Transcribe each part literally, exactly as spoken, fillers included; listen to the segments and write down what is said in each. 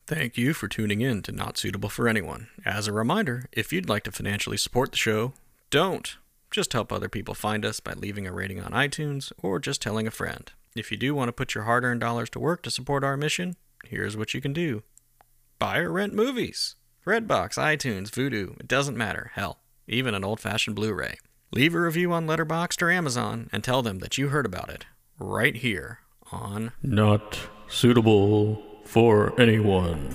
Thank you for tuning in to Not Suitable for Anyone. As a reminder, if you'd like to financially support the show, don't. Just help other people find us by leaving a rating on iTunes or just telling a friend. If you do want to put your hard-earned dollars to work to support our mission, here's what you can do. Buy or rent movies. Redbox, iTunes, Vudu, it doesn't matter. Hell, even an old-fashioned Blu-ray. Leave a review on Letterboxd or Amazon and tell them that you heard about it right here on Not Suitable for Anyone.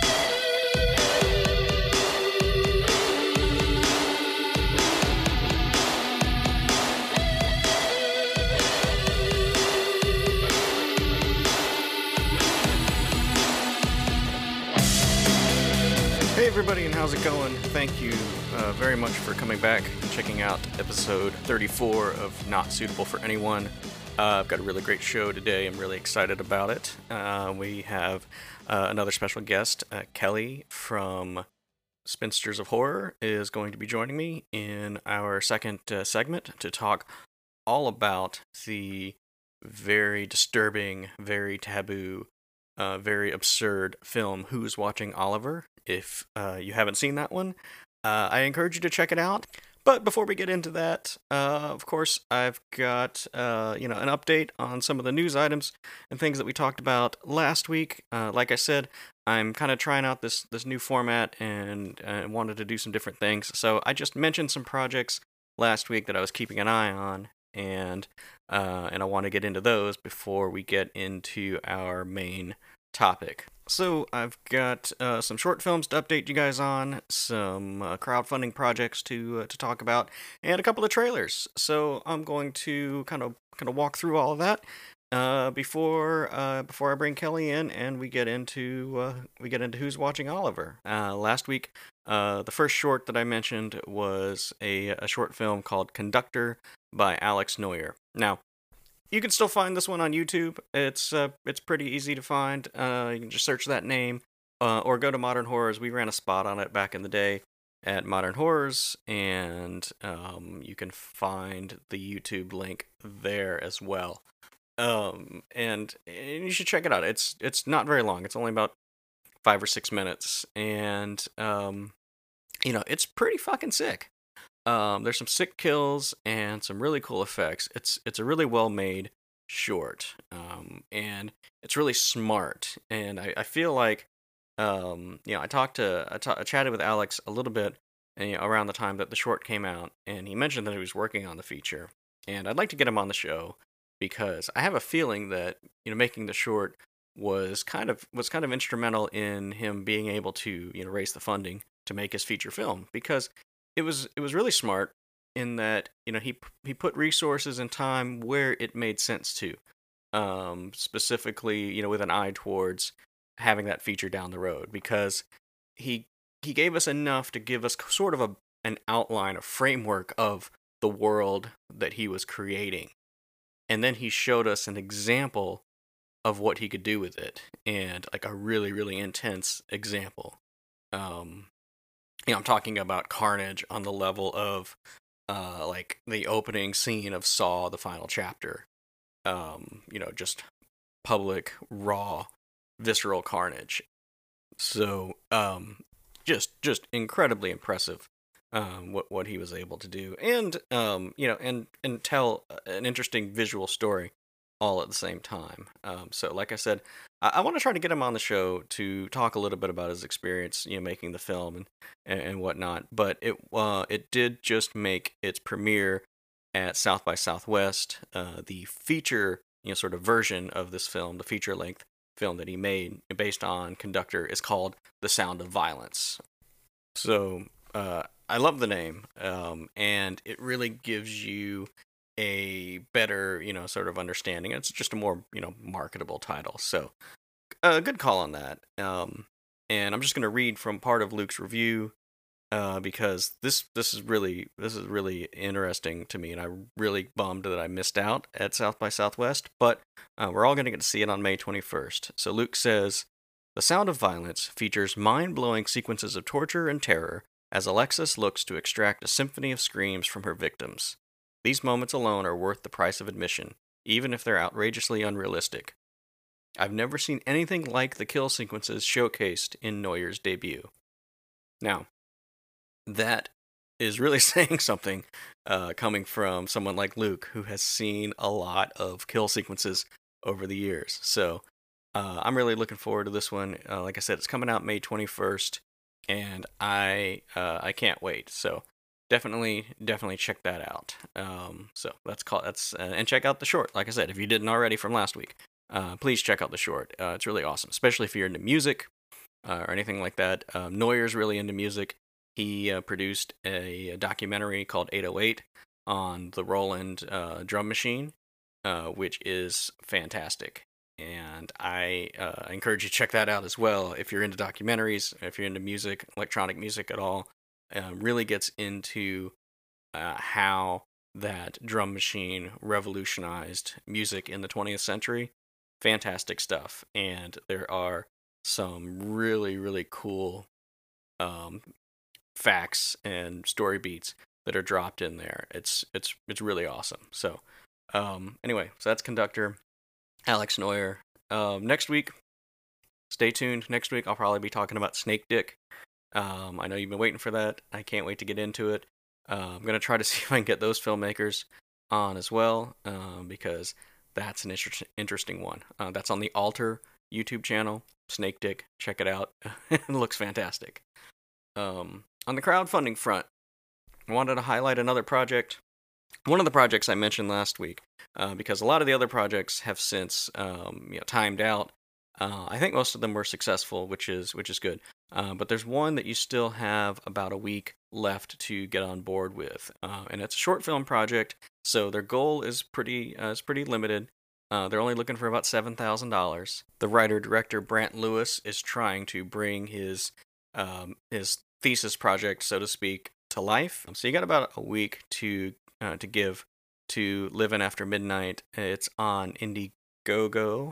Hey everybody, and how's it going? Thank you uh, very much for coming back and checking out episode thirty-four of Not Suitable for Anyone. Uh, I've got a really great show today. I'm really excited about it. Uh, we have uh, another special guest, uh, Kelly from Spinsters of Horror, is going to be joining me in our second uh, segment to talk all about the very disturbing, very taboo, uh, very absurd film Who's Watching Oliver. If uh, you haven't seen that one, uh, I encourage you to check it out. But before we get into that, uh, of course, I've got uh, you know an update on some of the news items and things that we talked about last week. Uh, like I said, I'm kind of trying out this this new format and uh, wanted to do some different things. So I just mentioned some projects last week that I was keeping an eye on, and uh, and I want to get into those before we get into our main topic. So I've got uh, some short films to update you guys on, some uh, crowdfunding projects to uh, to talk about, and a couple of trailers. So I'm going to kind of kind of walk through all of that uh, before uh, before I bring Kelly in and we get into uh, we get into Who's Watching Oliver. Uh, last week, uh, the first short that I mentioned was a a short film called Conductor by Alex Neuer. Now, you can still find this one on YouTube. It's uh, it's pretty easy to find. Uh, you can just search that name, uh, or go to Modern Horrors. We ran a spot on it back in the day at Modern Horrors, and um, you can find the YouTube link there as well. Um, and, and you should check it out. It's it's not very long. It's only about five or six minutes, and um, you know it's pretty fucking sick. Um, there's some sick kills and some really cool effects. It's it's a really well made short, um, and it's really smart. And I, I feel like, um, you know, I talked to I, ta- I chatted with Alex a little bit, you know, around the time that the short came out, and he mentioned that he was working on the feature. And I'd like to get him on the show because I have a feeling that you know making the short was kind of was kind of instrumental in him being able to you know raise the funding to make his feature film, because It was it was really smart in that you know he he put resources and time where it made sense to, um, specifically you know with an eye towards having that feature down the road, because he he gave us enough to give us sort of a an outline, a framework of the world that he was creating, and then he showed us an example of what he could do with it, and like a really really intense example. Um, you know, I'm talking about carnage on the level of, uh, like the opening scene of Saw, the final chapter. Um, you know, just public, raw, visceral carnage. So, um, just just incredibly impressive, um, what what he was able to do, and um, you know, and and tell an interesting visual story all at the same time. Um, so, like I said, I, I want to try to get him on the show to talk a little bit about his experience, you know, making the film and and, and whatnot. But it uh, it did just make its premiere at South by Southwest. Uh, the feature, you know, sort of version of this film, the feature length film that he made based on Conductor, is called The Sound of Violence. So uh, I love the name, um, and it really gives you a better, you know, sort of understanding. It's just a more, you know, marketable title. So, a uh, good call on that. Um, and I'm just going to read from part of Luke's review, uh, because this this is really this is really interesting to me, and I'm really bummed that I missed out at South by Southwest. But uh, we're all going to get to see it on May twenty-first. So Luke says, "The Sound of Violence features mind-blowing sequences of torture and terror as Alexis looks to extract a symphony of screams from her victims. These moments alone are worth the price of admission, even if they're outrageously unrealistic. I've never seen anything like the kill sequences showcased in Neuer's debut. Now, that is really saying something, uh, coming from someone like Luke, who has seen a lot of kill sequences over the years. So uh, I'm really looking forward to this one. Uh, like I said, it's coming out May twenty-first, and I uh, I can't wait. So definitely, definitely check that out. Um, so that's called that's uh, and check out the short. Like I said, if you didn't already from last week, uh, please check out the short. Uh, it's really awesome, especially if you're into music uh, or anything like that. Um, Neuer's really into music. He uh, produced a, a documentary called eight oh eight on the Roland uh, drum machine, uh, which is fantastic. And I uh, encourage you to check that out as well if you're into documentaries, if you're into music, electronic music at all. Uh, really gets into uh, how that drum machine revolutionized music in the twentieth century. Fantastic stuff. And there are some really, really cool um, facts and story beats that are dropped in there. It's it's it's really awesome. So um, anyway, so that's Conductor, Alex Neuer. Um, next week, stay tuned. Next week, I'll probably be talking about Snake Dick. Um, I know you've been waiting for that. I can't wait to get into it. Uh, I'm going to try to see if I can get those filmmakers on as well, um, because that's an inter- interesting one. Uh, that's on the Alter YouTube channel, Snake Dick. Check it out. It looks fantastic. Um, on the crowdfunding front, I wanted to highlight another project. One of the projects I mentioned last week, uh, because a lot of the other projects have since um, you know, timed out. Uh, I think most of them were successful, which is which is good. Uh, but there's one that you still have about a week left to get on board with, uh, and it's a short film project. So their goal is pretty uh, is pretty limited. Uh, they're only looking for about seven thousand dollars. The writer director Brant Lewis is trying to bring his um, his thesis project, so to speak, to life. So you got about a week to uh, to give to Living After Midnight. It's on Indiegogo,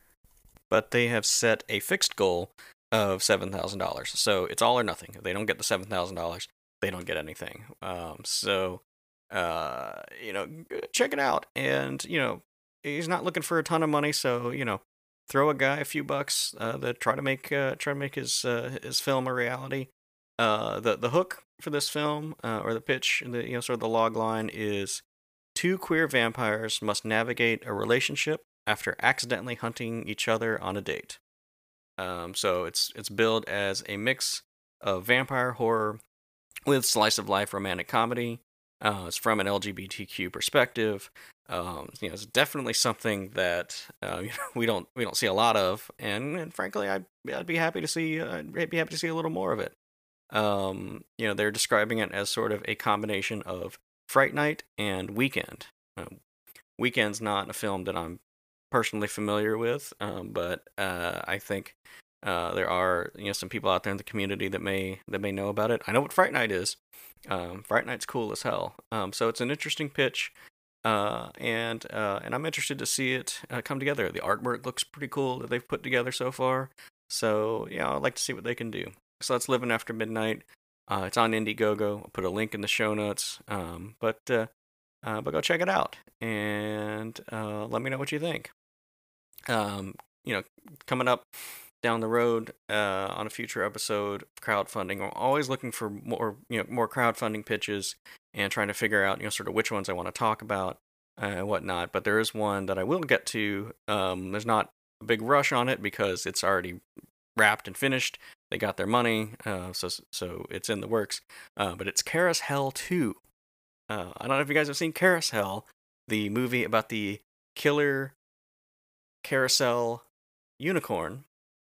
but they have set a fixed goal of seven thousand dollars. So it's all or nothing. If they don't get the seven thousand dollars, they don't get anything. Um, so, uh, you know, check it out. And, you know, he's not looking for a ton of money, so, you know, throw a guy a few bucks uh, that try to make uh, try to make his uh, his film a reality. Uh, the the hook for this film, uh, or the pitch, the you know sort of the log line is: two queer vampires must navigate a relationship after accidentally hunting each other on a date. Um, so it's it's billed as a mix of vampire horror with slice of life romantic comedy. Uh, it's from an L G B T Q perspective. Um, you know, it's definitely something that uh, you know, we don't we don't see a lot of, and, and frankly, I'd I'd be happy to see uh, I'd be happy to see a little more of it. Um, you know, they're describing it as sort of a combination of Fright Night and Weekend. Uh, Weekend's not a film that I'm personally familiar with, um, but uh, I think uh, there are you know some people out there in the community that may that may know about it. I know what Fright Night is. Um, Fright Night's cool as hell. Um, so it's an interesting pitch, uh, and uh, and I'm interested to see it uh, come together. The artwork looks pretty cool that they've put together so far. So yeah, I'd like to see what they can do. So that's Living After Midnight. Uh, it's on Indiegogo. I'll put a link in the show notes. Um, but uh, uh, but go check it out and uh, let me know what you think. Um, you know, coming up down the road uh, on a future episode of crowdfunding, I'm always looking for more you know more crowdfunding pitches and trying to figure out you know sort of which ones I want to talk about uh, and whatnot. But there is one that I will get to. Um, there's not a big rush on it because it's already wrapped and finished. They got their money, uh, so so it's in the works. Uh, but it's Carousel two. Uh, I don't know if you guys have seen Carousel, the movie about the killer carousel unicorn.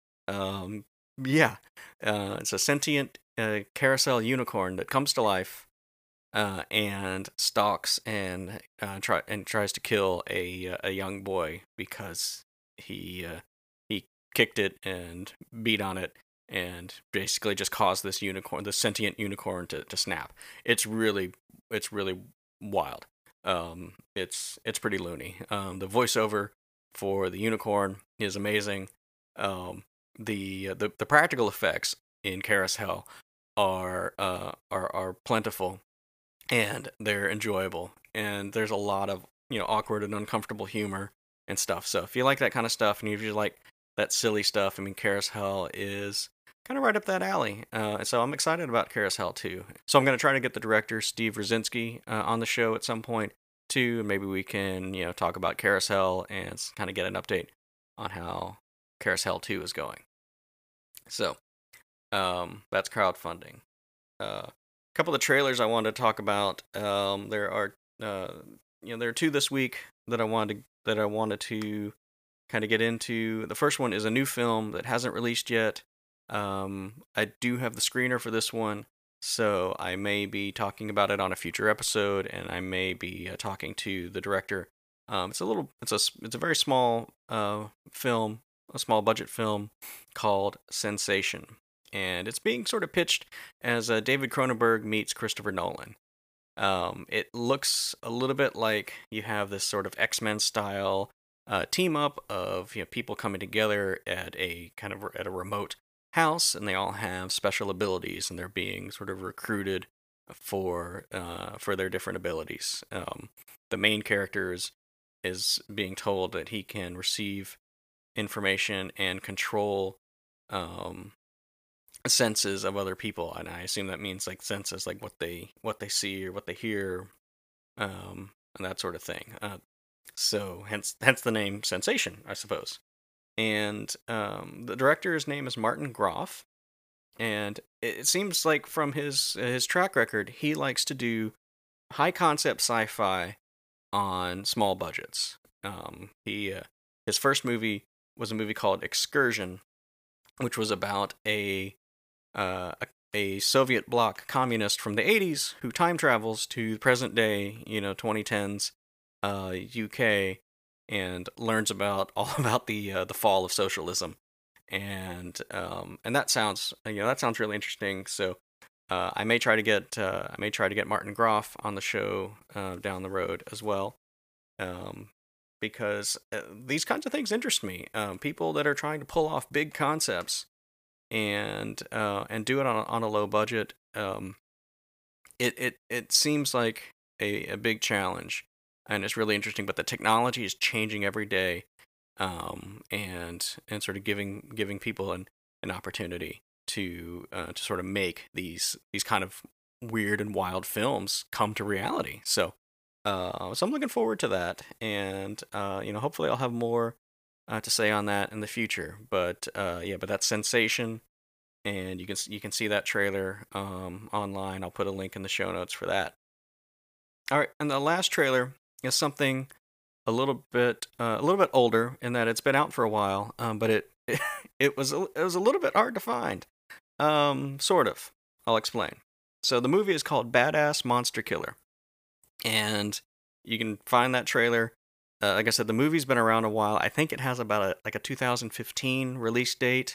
Um, yeah, uh, it's a sentient uh, carousel unicorn that comes to life uh, and stalks and uh, try and tries to kill a a young boy because he uh, he kicked it and beat on it and basically just caused this unicorn, the sentient unicorn, to, to snap. It's really, it's really wild. Um, it's it's pretty loony. Um, the voiceover for the unicorn is amazing. Um, the, the the practical effects in Carousel are uh are are plentiful, and they're enjoyable. And there's a lot of you know awkward and uncomfortable humor and stuff. So if you like that kind of stuff, and if you like that silly stuff, I mean, Carousel is kind of right up that alley. Uh, and so I'm excited about Carousel too. So I'm going to try to get the director, Steve Rosinski, uh, on the show at some point too. And maybe we can, you know, talk about Carousel and kind of get an update on how Carousel two is going. So um, that's crowdfunding. Uh, a couple of trailers I wanted to talk about. Um, there are, uh, you know, there are two this week that I wanted to, that I wanted to kind of get into. The first one is a new film that hasn't released yet. Um, I do have the screener for this one, so I may be talking about it on a future episode, and I may be uh, talking to the director. Um, it's a little, it's a, it's a very small uh, film, a small budget film called Sensation, and it's being sort of pitched as uh, David Cronenberg meets Christopher Nolan. Um, it looks a little bit like you have this sort of X-Men style uh, team up of, you know, people coming together at a kind of at a remote house, and they all have special abilities, and they're being sort of recruited for uh, for their different abilities. Um, the main character is, is being told that he can receive information and control um, senses of other people, and I assume that means like senses, like what they what they see or what they hear, um, and that sort of thing. Uh, so hence hence the name Sensation, I suppose. And um, the director's name is Martin Groff, and it seems like from his his track record, he likes to do high concept sci-fi on small budgets. Um, he uh, his first movie was a movie called Excursion, which was about a uh, a, a Soviet bloc communist from the eighties who time travels to present day, you know, twenty tens uh, U K, and learns about all about the uh, the fall of socialism, and um, and that sounds, you know, that sounds really interesting. So uh, I may try to get uh, I may try to get Martin Groff on the show uh, down the road as well, um, because uh, these kinds of things interest me. Um, people that are trying to pull off big concepts and uh, and do it on a, on a low budget. Um, it it it seems like a, a big challenge. And it's really interesting, but the technology is changing every day, um, and and sort of giving giving people an, an opportunity to uh, to sort of make these these kind of weird and wild films come to reality. So, uh, so I'm looking forward to that, and uh, you know, hopefully I'll have more uh, to say on that in the future. But uh, yeah, but that's Sensation, and you can you can see that trailer um, online. I'll put a link in the show notes for that. All right, and the last trailer is something a little bit uh, a little bit older in that it's been out for a while, um, but it, it it was a, it was a little bit hard to find. Um, sort of. I'll explain. So the movie is called Badass Monster Killer, and you can find that trailer. Uh, like I said, the movie's been around a while. I think it has about a like a two thousand fifteen release date.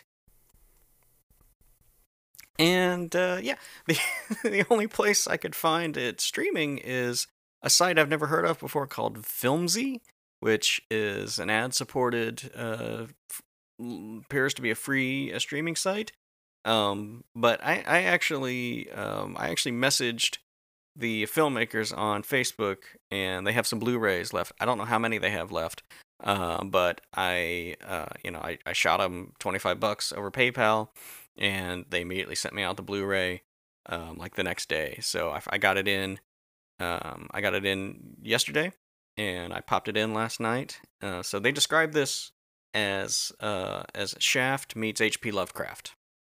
And uh, yeah, the the only place I could find it streaming is a site I've never heard of before called Filmzy, which is an ad-supported, uh, f- appears to be a free uh, streaming site. Um, but I, I actually, um, I actually messaged the filmmakers on Facebook, and they have some Blu-rays left. I don't know how many they have left, uh, but I, uh, you know, I, I shot them twenty-five bucks over PayPal, and they immediately sent me out the Blu-ray, um, like the next day. So I, I got it in. Um, I got it in yesterday, and I popped it in last night. Uh, so they describe this as uh, as Shaft meets H P Lovecraft.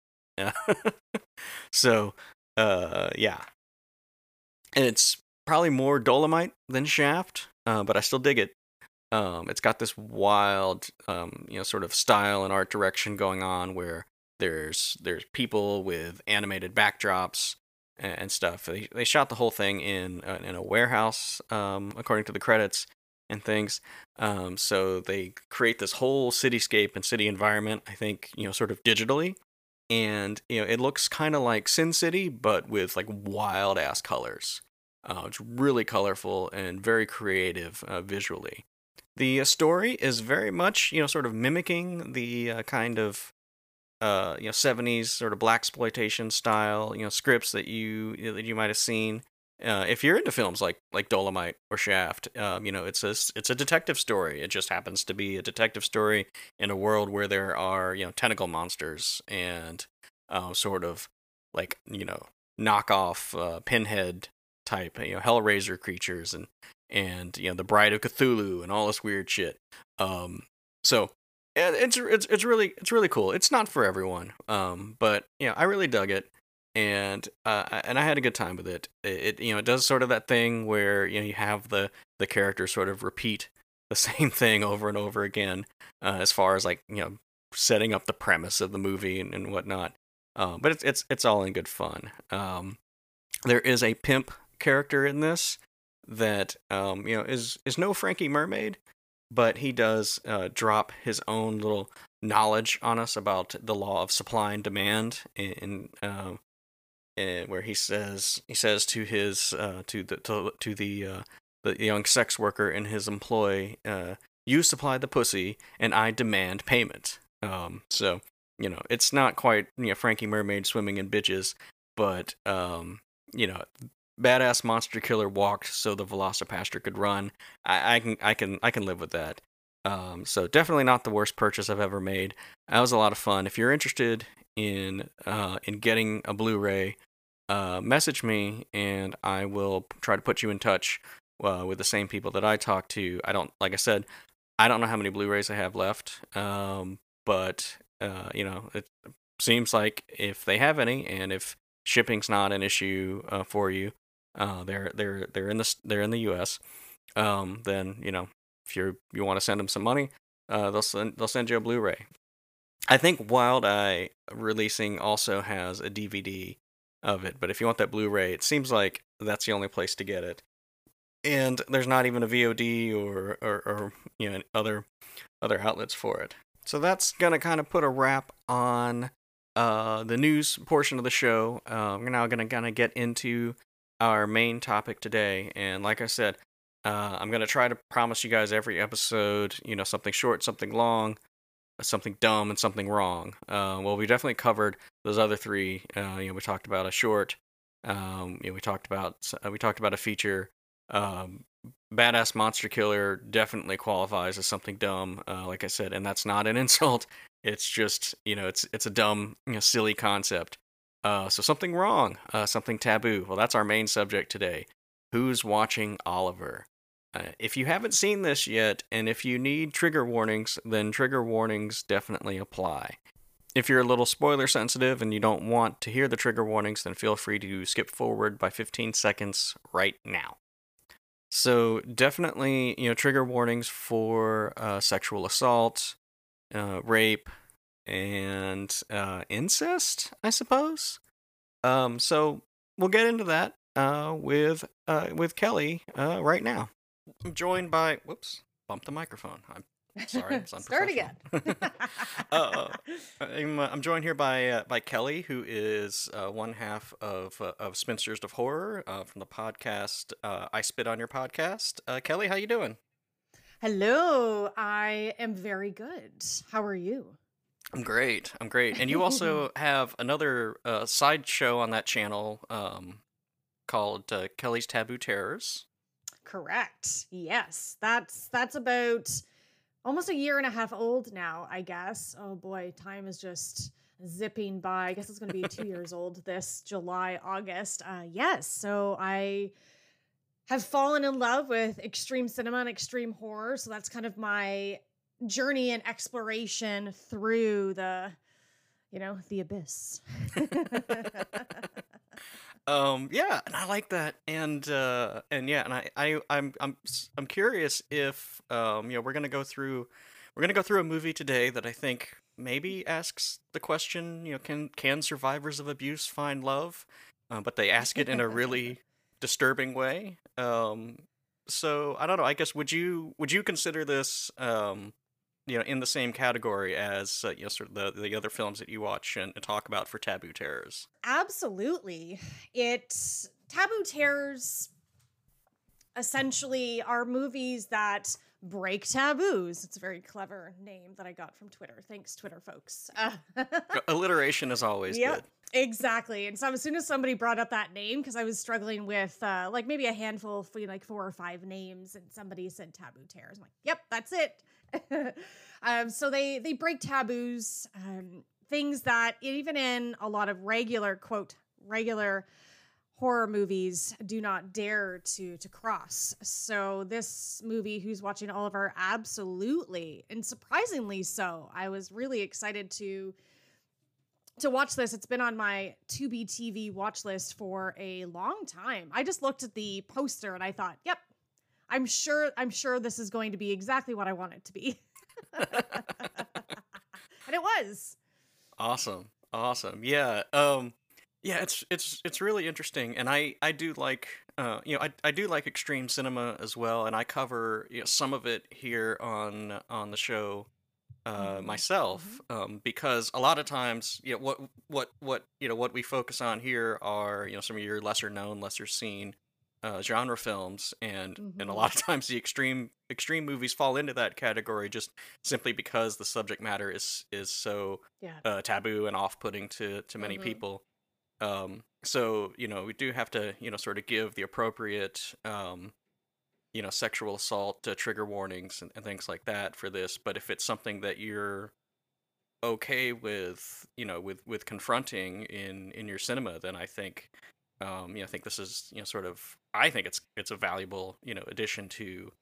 so, uh, yeah, and it's probably more Dolomite than Shaft, uh, but I still dig it. Um, it's got this wild, um, you know, sort of style and art direction going on where there's there's people with animated backdrops and stuff. They they shot the whole thing in uh, in a warehouse, um, according to the credits and things. Um, so they create this whole cityscape and city environment, I think, you know, sort of digitally, and you know, it looks kind of like Sin City, but with like wild ass colors. Uh, it's really colorful and very creative uh, visually. The uh, story is very much, you know, sort of mimicking the uh, kind of uh, you know, seventies sort of blaxploitation style, you know, scripts that you that you might have seen uh, if you're into films like like Dolomite or Shaft, um, you know, it's a it's a detective story. It just happens to be a detective story in a world where there are, you know, tentacle monsters and uh, sort of like, you know, knockoff uh, Pinhead type, you know, Hellraiser creatures and and you know the Bride of Cthulhu and all this weird shit. Um, so yeah, it's it's it's really it's really cool. It's not for everyone, um, but you know I really dug it, and uh, I- and I had a good time with it. It, it you know it does sort of that thing where you know you have the the character sort of repeat the same thing over and over again, uh, as far as like you know setting up the premise of the movie and, and whatnot. Uh, but it's it's it's all in good fun. Um, there is a pimp character in this that um, you know is is no Frankie Mermaid, but he does uh, drop his own little knowledge on us about the law of supply and demand, in, uh, in where he says he says to his uh, to the to, to the uh, the young sex worker in his employ, uh, "You supply the pussy, and I demand payment." Um, so you know it's not quite you know Frankie Mermaid swimming in bitches, but um, you know badass monster killer walked so the Velocipastor could run. I, I can I can I can live with that. Um, so definitely not the worst purchase I've ever made. That was a lot of fun. If you're interested in uh, in getting a Blu-ray, uh, message me and I will try to put you in touch uh, with the same people that I talk to. I don't like I said, I don't know how many Blu-rays I have left, um, but uh, you know it seems like if they have any and if shipping's not an issue uh, for you, uh, they're they're they're in the they're in the U S. Um, then you know if you you want to send them some money, uh, they'll send they'll send you a Blu-ray. I think Wild Eye releasing also has a D V D of it, but if you want that Blu-ray, it seems like that's the only place to get it. And there's not even a V O D or or, or you know other other outlets for it. So that's gonna kind of put a wrap on uh, the news portion of the show. Uh, we're now gonna gonna get into our main topic today, and like I said, uh, I'm gonna try to promise you guys every episode, you know, something short, something long, something dumb, and something wrong. Uh, well, we definitely covered those other three. Uh, you know, we talked about a short. Um, you know, we talked about uh, we talked about a feature. Um, Badass Monster Killer definitely qualifies as something dumb, uh, like I said, and that's not an insult. It's just you know, it's it's a dumb, you know, silly concept. Uh, so something wrong, uh, something taboo. Well, that's our main subject today. Who's watching Oliver? Uh, if you haven't seen this yet, and if you need trigger warnings, then trigger warnings definitely apply. If you're a little spoiler sensitive and you don't want to hear the trigger warnings, then feel free to skip forward by fifteen seconds right now. So definitely, you know, trigger warnings for uh, sexual assault, uh, rape, and uh, incest, I suppose. Um, so we'll get into that uh, with uh, with Kelly uh, right now. I'm joined by whoops, bumped the microphone. I'm sorry, it's Start again. uh, I'm, uh, I'm joined here by uh, by Kelly, who is uh, one half of uh, of Spinsters of Horror uh, from the podcast uh, I Spit on Your Podcast. Uh, Kelly, how you doing? Hello, I am very good. How are you? I'm great. I'm great. And you also have another uh, side show on that channel um, called uh, Kelly's Taboo Terrors. Correct. Yes, that's that's about almost a year and a half old now, I guess. Oh boy, time is just zipping by. I guess it's going to be two years old this July, August. Uh, yes, so I have fallen in love with extreme cinema and extreme horror. So that's kind of my journey and exploration through the, you know, the abyss. um, yeah, and I like that, and uh, and yeah, and I, I, I'm, I'm, I'm curious if um, you know, we're gonna go through, we're gonna go through a movie today that I think maybe asks the question, you know, can can survivors of abuse find love? Uh, but they ask it in a really disturbing way. Um, so I don't know. I guess would you would you consider this um, you know, in the same category as uh, you know, sort of the the other films that you watch and, and talk about for Taboo Terrors? Absolutely. It Taboo Terrors essentially are movies that break taboos. It's a very clever name that I got from Twitter. Thanks, Twitter folks. Uh, Alliteration is always yep. good. Exactly. And so as soon as somebody brought up that name, because I was struggling with uh, like maybe a handful of you know, like four or five names, and somebody said taboo tears. I'm like, yep, that's it. um, so they they break taboos, um, things that even in a lot of regular quote regular horror movies do not dare to to cross. So this movie, Who's Watching Oliver, absolutely, and surprisingly so. I was really excited to. to watch this. It's been on my Tubi T V watch list for a long time. I just looked at the poster and I thought, yep, I'm sure, I'm sure this is going to be exactly what I want it to be. And it was. Awesome. Awesome. Yeah. Um, yeah, it's, it's, it's really interesting. And I, I do like, uh, you know, I, I do like extreme cinema as well. And I cover, you know, some of it here on, on the show. Uh, Mhm. myself, um, because a lot of times, you know, what what what you know what we focus on here are you know some of your lesser known, lesser seen uh, genre films, and and a Mhm. lot of times the extreme extreme movies fall into that category just simply because the subject matter is is so Yeah. uh, taboo and off putting to to many Mhm. people. Um, so you know we do have to you know sort of give the appropriate um, you know, sexual assault uh, trigger warnings and, and things like that for this. But if it's something that you're okay with, you know, with with confronting in in your cinema, then I think, um, you know, I think this is you know sort of I think it's it's a valuable you know addition to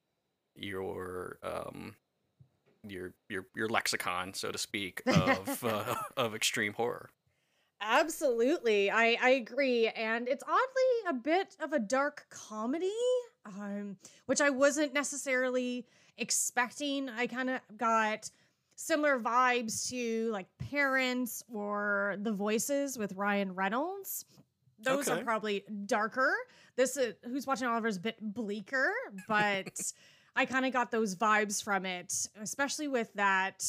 your um your your your lexicon, so to speak, of uh, of extreme horror. Absolutely. I, I agree. And it's oddly a bit of a dark comedy, um, which I wasn't necessarily expecting. I kind of got similar vibes to like Parents or The Voices with Ryan Reynolds. Those are Okay. probably darker. This is Who's Watching Oliver is a bit bleaker, but I kind of got those vibes from it, especially with that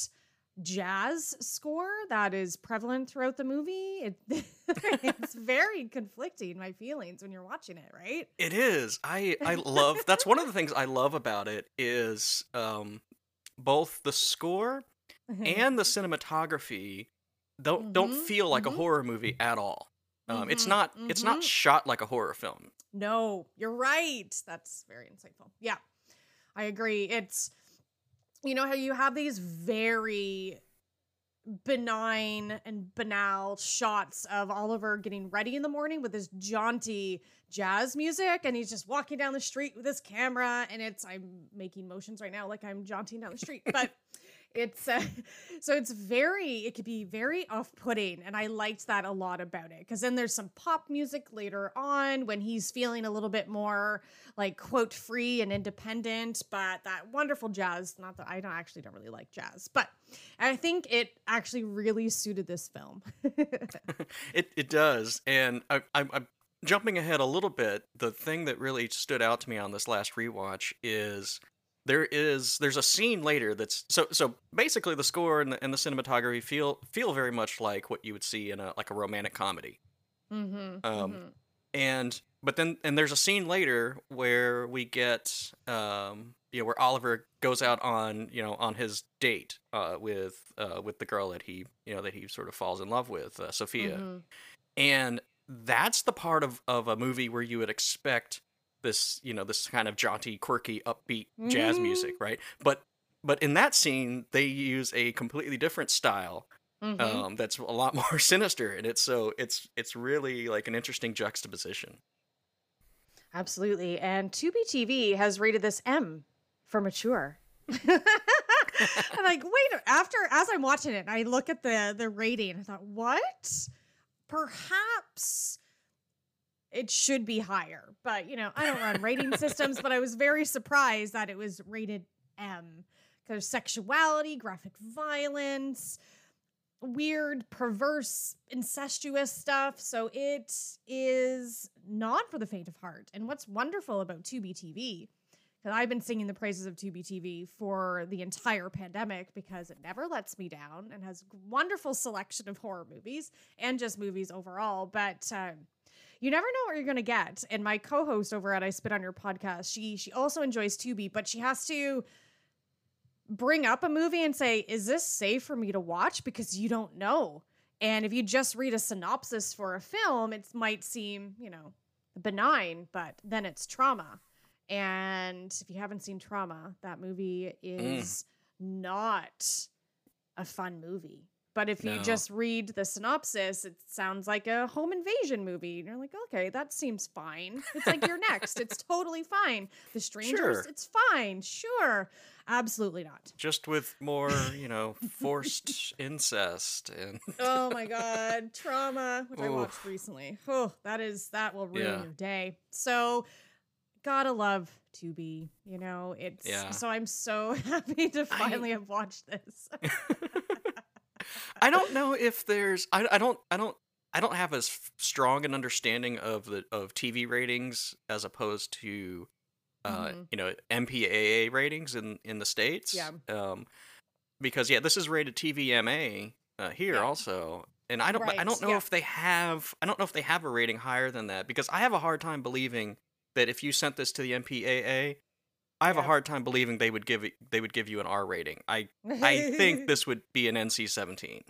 jazz score that is prevalent throughout the movie. It, it's very conflicting, my feelings when you're watching it, right? It is. I I love that's one of the things I love about it is um both the score and the cinematography don't don't Mhm, feel like a mhm, horror movie at all. Um, it's mhm, not it's not mhm. shot like a horror film. No, you're right. That's very insightful. Yeah, I agree. It's, you know, how you have these very benign and banal shots of Oliver getting ready in the morning with this jaunty jazz music, and he's just walking down the street with his camera, and it's I'm making motions right now like I'm jaunting down the street, but it's uh, so it's very it could be very off-putting, and I liked that a lot about it, because then there's some pop music later on when he's feeling a little bit more like quote free and independent, but that wonderful jazz, not that I don't actually don't really like jazz, but I think it actually really suited this film. It it does, and I, I, I'm jumping ahead a little bit. The thing that really stood out to me on this last rewatch is there is there's a scene later that's so so basically the score and the, and the cinematography feel feel very much like what you would see in a like a romantic comedy. Mm-hmm. Um, Mm-hmm. and but then and there's a scene later where we get um you know where Oliver goes out on you know on his date uh with uh with the girl that he you know that he sort of falls in love with, uh, Sophia. Mm-hmm. And that's the part of of a movie where you would expect this you know this kind of jaunty, quirky, upbeat jazz music, right? But but in that scene they use a completely different style Mm-hmm. um that's a lot more sinister, and it's so it's it's really like an interesting juxtaposition. Absolutely. And Tubi T V has rated this M for mature. I'm like, wait, after as I'm watching it, I look at the the rating. I thought, what? Perhaps it should be higher. But you know, I don't run rating systems, but I was very surprised that it was rated M. Because sexuality, graphic violence, weird, perverse, incestuous stuff. So it is not for the faint of heart. And what's wonderful about Tubi T V, because I've been singing the praises of Tubi T V for the entire pandemic, because it never lets me down and has a wonderful selection of horror movies and just movies overall. But um, you never know what you're going to get. And my co-host over at I Spit on Your podcast, she she also enjoys Tubi, but she has to bring up a movie and say, is this safe for me to watch? Because you don't know. And if you just read a synopsis for a film, it might seem, you know, benign, but then it's Trauma. And if you haven't seen Trauma, that movie is mm. not a fun movie. But if no. you just read the synopsis, it sounds like a home invasion movie. And you're like, okay, that seems fine. It's like You're Next. It's totally fine. The Strangers, sure. it's fine. Sure. Absolutely not. Just with more, you know, forced incest and oh my God, Trauma, which Ooh. I watched recently. Oh, that is that will ruin yeah. your day. So gotta love Tubi, you know. It's yeah. so I'm so happy to finally I... have watched this. I don't know if there's I, I don't I don't I don't have as strong an understanding of the of T V ratings as opposed to uh mm-hmm. you know M P A A ratings in in the States. Yeah. Um because yeah, this is rated T V M A uh, here yeah. also. And I don't right. I don't know yeah. if they have I don't know if they have a rating higher than that, because I have a hard time believing that if you sent this to the M P A A, I have yeah. a hard time believing they would give it, they would give you an R rating. I I think this would be an N C seventeen.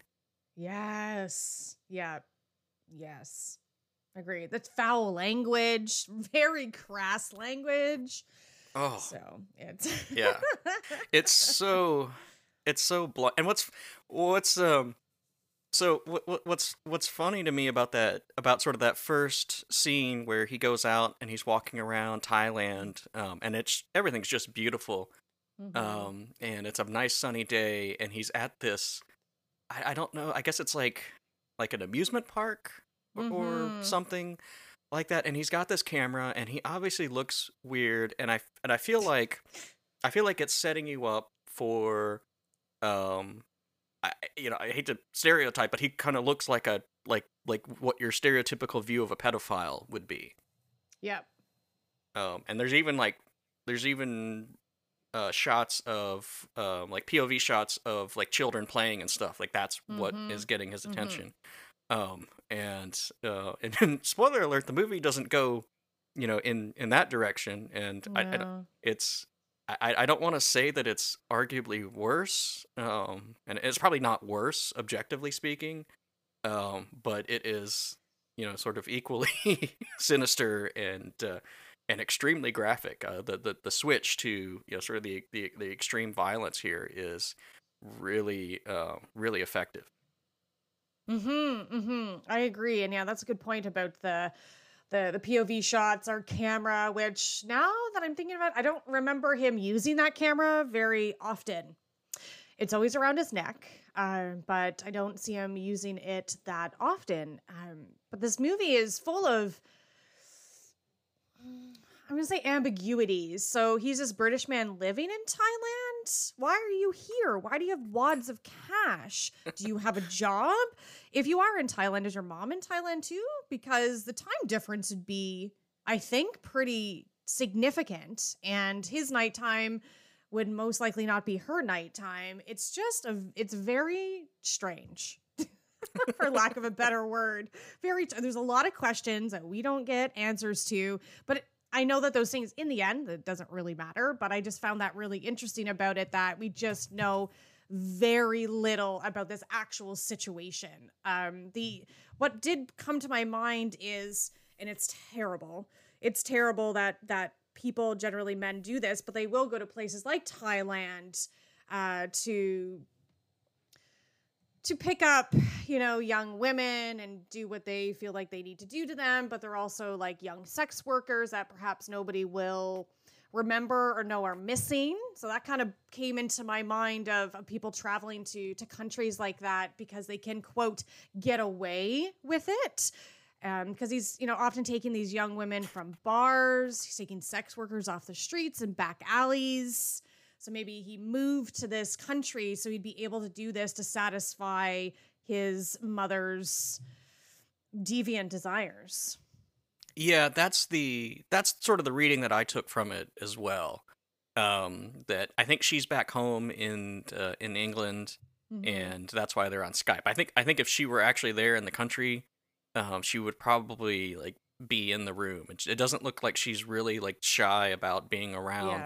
Yes. Yeah. Yes. Agree. That's foul language, very crass language. Oh. So it's yeah. It's so it's so blunt. And what's what's um so what what's what's funny to me about that about sort of that first scene where he goes out and he's walking around Thailand, um, and it's everything's just beautiful, mm-hmm. um, and it's a nice sunny day, and he's at this, I, I don't know, I guess it's like like an amusement park or, mm-hmm. or something like that, and he's got this camera, and he obviously looks weird, and I and I feel like I feel like it's setting you up for um. I, you know, I hate to stereotype, but he kind of looks like a like like what your stereotypical view of a pedophile would be. Yep. Um, and there's even like there's even uh, shots of um, like P O V shots of like children playing and stuff. Like that's mm-hmm. what is getting his attention. Mm-hmm. Um, and uh, and then, spoiler alert: the movie doesn't go, you know, in in that direction. And no. I, I don't, it's. I, I don't want to say that it's arguably worse, um, and it's probably not worse, objectively speaking, um, but it is, you know, sort of equally sinister and uh, and extremely graphic. Uh, the, the the switch to, you know, sort of the the, the extreme violence here is really uh, really effective. Mm-hmm. Mm-hmm. I agree, and yeah, that's a good point about the. The, the P O V shots, our camera, which now that I'm thinking about it, I don't remember him using that camera very often. It's always around his neck, uh, but I don't see him using it that often. Um, but this movie is full of, I'm going to say ambiguities. So he's this British man living in Thailand. Why are you here? Why do you have wads of cash? Do you have a job? If you are in Thailand, is your mom in Thailand too? Because the time difference would be, I think, pretty significant. And his nighttime would most likely not be her nighttime. It's just, a, it's very strange. For lack of a better word. Very, there's a lot of questions that we don't get answers to, but it, I know that those things in the end, it doesn't really matter, but I just found that really interesting about it, that we just know very little about this actual situation. Um, the what did come to my mind is, and it's terrible, it's terrible that that people, generally men, do this, but they will go to places like Thailand uh, to to pick up, you know, young women and do what they feel like they need to do to them. But they're also like young sex workers that perhaps nobody will remember or know are missing. So that kind of came into my mind of, of people traveling to, to countries like that because they can, quote, get away with it. Um, because he's, you know, often taking these young women from bars. He's taking sex workers off the streets and back alleys. So maybe he moved to this country so he'd be able to do this to satisfy his mother's deviant desires. Yeah, that's the that's sort of the reading that I took from it as well. Um, that I think she's back home in uh, in England, mm-hmm. and that's why they're on Skype. I think I think if she were actually there in the country, um, she would probably like be in the room. It, it doesn't look like she's really like shy about being around.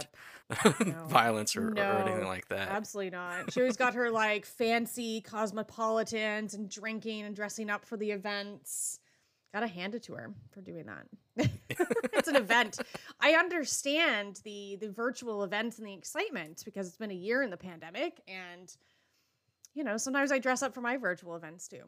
No. violence or, or anything No, like that. absolutely not. She always got her like fancy cosmopolitans and drinking and dressing up for the events. Gotta hand it to her for doing that. It's an event. I understand the the virtual events and the excitement because it's been a year in the pandemic, and you know, sometimes I dress up for my virtual events too.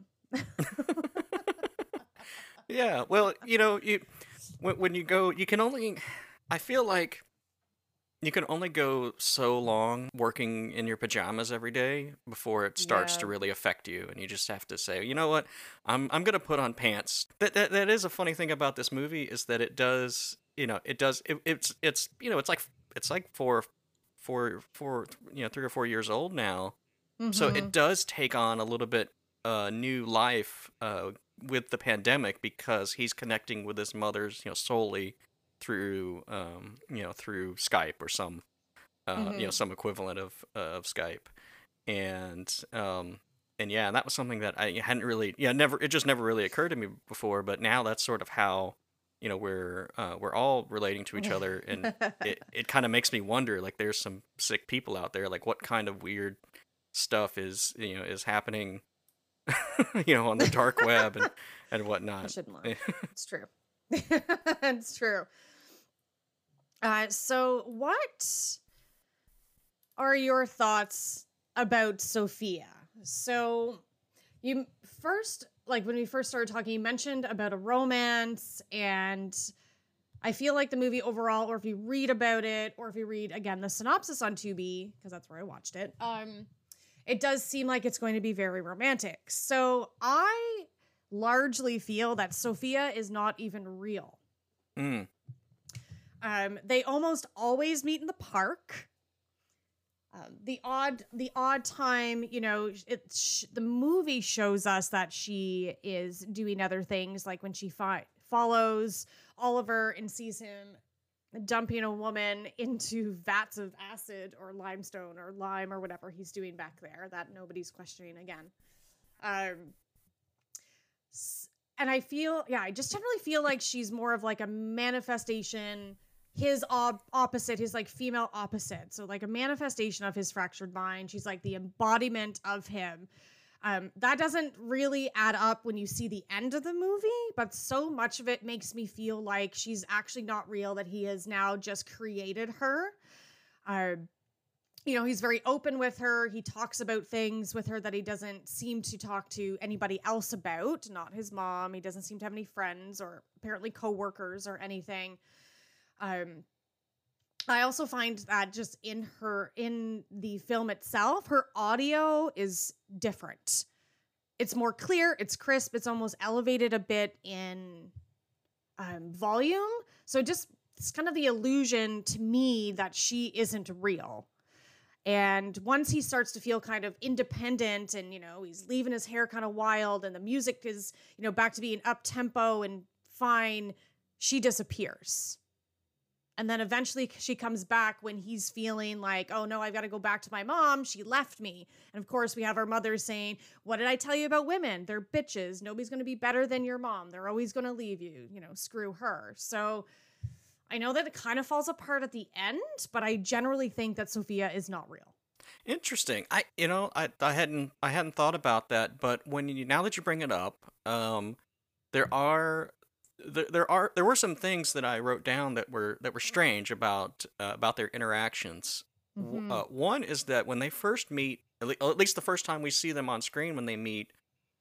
Yeah, well, you know, you when, when you go, you can only, I feel like you can only go so long working in your pajamas every day before it starts to Yeah. really affect you, and you just have to say, you know what, I'm I'm gonna put on pants. That that that is a funny thing about this movie is that it does, you know, it does it, it's it's you know it's like it's like four four four you know three or four years old now, so Mm-hmm. it does take on a little bit uh new life uh with the pandemic because he's connecting with his mother's you know solely through um you know through Skype or some uh you know Mm-hmm. some equivalent of uh, of Skype, and um and yeah, that was something that I hadn't really, yeah, never, it just never really occurred to me before, but now that's sort of how you know we're uh we're all relating to each other, and it it kind of makes me wonder, like, there's some sick people out there, like what kind of weird stuff is you know is happening you know on the dark web and and I whatnot. shouldn't laugh. It's true. It's true. Uh, so what are your thoughts about Sophia? So you first, like when we first started talking, you mentioned about a romance, and I feel like the movie overall, or if you read about it, or if you read again the synopsis on Tubi, because that's where I watched it, um, it does seem like it's going to be very romantic. So I largely feel that Sophia is not even real. Mm. Um, they almost always meet in the park. Um, the odd, the odd time, you know, it sh- the movie shows us that she is doing other things, like when she fi- follows Oliver and sees him dumping a woman into vats of acid or limestone or lime or whatever he's doing back there that nobody's questioning again. Um, s- and I feel, yeah, I just generally feel like she's more of like a manifestation, his op- opposite, his like female opposite. So like a manifestation of his fractured mind. She's like the embodiment of him. Um, that doesn't really add up when you see the end of the movie, but so much of it makes me feel like she's actually not real, that he has now just created her. Uh, you know, he's very open with her. He talks about things with her that he doesn't seem to talk to anybody else about, not his mom. He doesn't seem to have any friends or apparently coworkers or anything. Um, I also find that just in her, in the film itself, her audio is different. It's more clear, it's crisp, it's almost elevated a bit in um, volume. So just, it's kind of the illusion to me that she isn't real. And once he starts to feel kind of independent and, you know, he's leaving his hair kind of wild and the music is, you know, back to being up tempo and fine, she disappears. And then eventually she comes back when he's feeling like, oh no, I've got to go back to my mom. She left me. And of course we have our mother saying, what did I tell you about women? They're bitches. Nobody's going to be better than your mom. They're always going to leave you, you know, screw her. So I know that it kind of falls apart at the end, but I generally think that Sophia is not real. Interesting. I you know I I hadn't I hadn't thought about that, but when you now that you bring it up, um, there are there, there are there were some things that I wrote down that were that were strange about uh, about their interactions. W- Mm-hmm. Uh, one is that when they first meet, at le- at least the first time we see them on screen when they meet,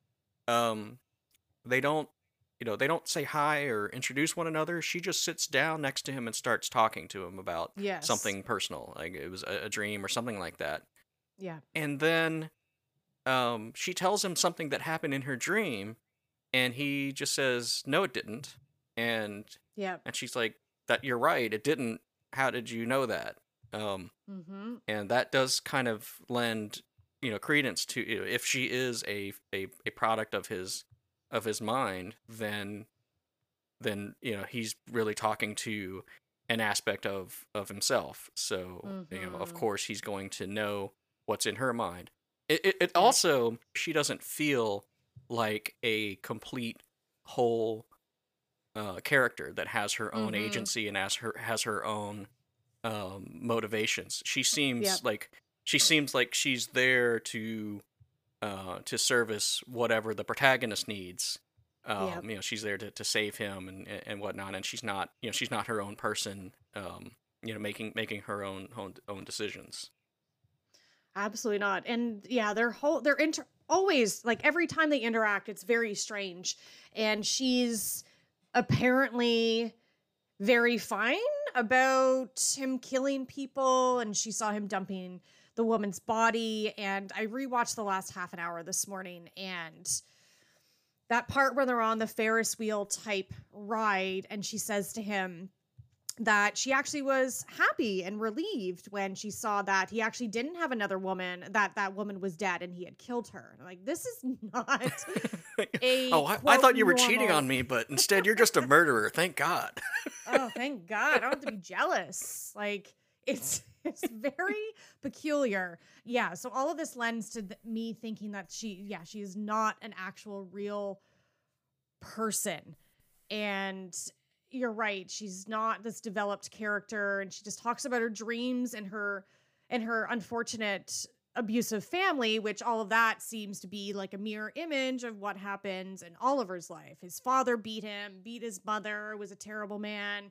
um, they don't you know they don't say hi or introduce one another. She just sits down next to him and starts talking to him about Yes. something personal, like it was a, a dream or something like that. Yeah. And then um, she tells him something that happened in her dream, and he just says, "No, it didn't." And Yeah. and she's like, "That you're right, it didn't. How did you know that?" Um, Mm-hmm. and that does kind of lend, you know, credence to, you know, if she is a, a a product of his of his mind, then then you know he's really talking to an aspect of of himself. So you know, of Mm-hmm. course, he's going to know what's in her mind. It it, it Yep. also, she doesn't feel like a complete whole uh, character that has her own Mm-hmm. agency and has her has her own um, motivations. She seems Yep. like she seems like she's there to uh, to service whatever the protagonist needs. Yep. Um, you know, she's there to, to save him and and whatnot, and she's not you know she's not her own person. Um, you know, making making her own own, own decisions. Absolutely not. And yeah, their whole they're inter always like every time they interact, it's very strange. And she's apparently very fine about him killing people, and she saw him dumping the woman's body. And I rewatched the last half an hour this morning, and that part where they're on the Ferris wheel type ride, and she says to him that she actually was happy and relieved when she saw that he actually didn't have another woman, that that woman was dead and he had killed her. And I'm like, this is not a Oh, I, I quote, thought you were cheating normal- on me, but instead you're just a murderer. Thank God. Oh, thank God. I don't have to be jealous. Like, it's it's very peculiar. Yeah, so all of this lends to th- me thinking that she, yeah, she is not an actual real person. And you're right, she's not this developed character, and she just talks about her dreams and her and her unfortunate abusive family, which all of that seems to be like a mirror image of what happens in Oliver's life. His father beat him, beat his mother, was a terrible man.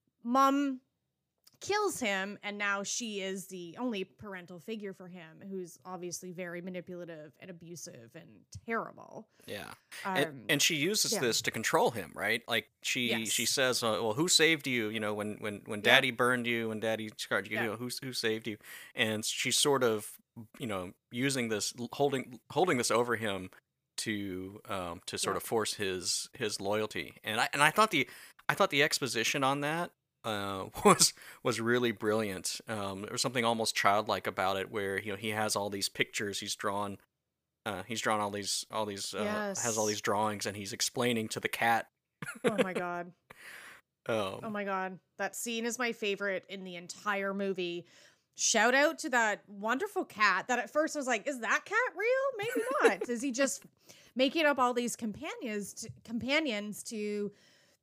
Mom kills him, and now she is the only parental figure for him, who's obviously very manipulative and abusive and terrible. Yeah, Um, and, and she uses yeah. this to control him, right? Like she Yes. she says, uh, "Well, who saved you? You know, when when when Yeah. Daddy burned you and Daddy scarred you, Yeah. you know, who who saved you?" And she's sort of, you know, using this, holding holding this over him to um to sort Yeah. of force his his loyalty. And I and I thought the I thought the exposition on that uh was was really brilliant. Um, there was something almost childlike about it, where you know he has all these pictures he's drawn. Uh, he's drawn all these, all these, uh, has all Yes. these drawings, and he's explaining to the cat. Oh my God. Um, Oh my God. That scene is my favorite in the entire movie. Shout out to that wonderful cat that at first I was like, is that cat real? Maybe not. Is he just making up all these companions to, companions to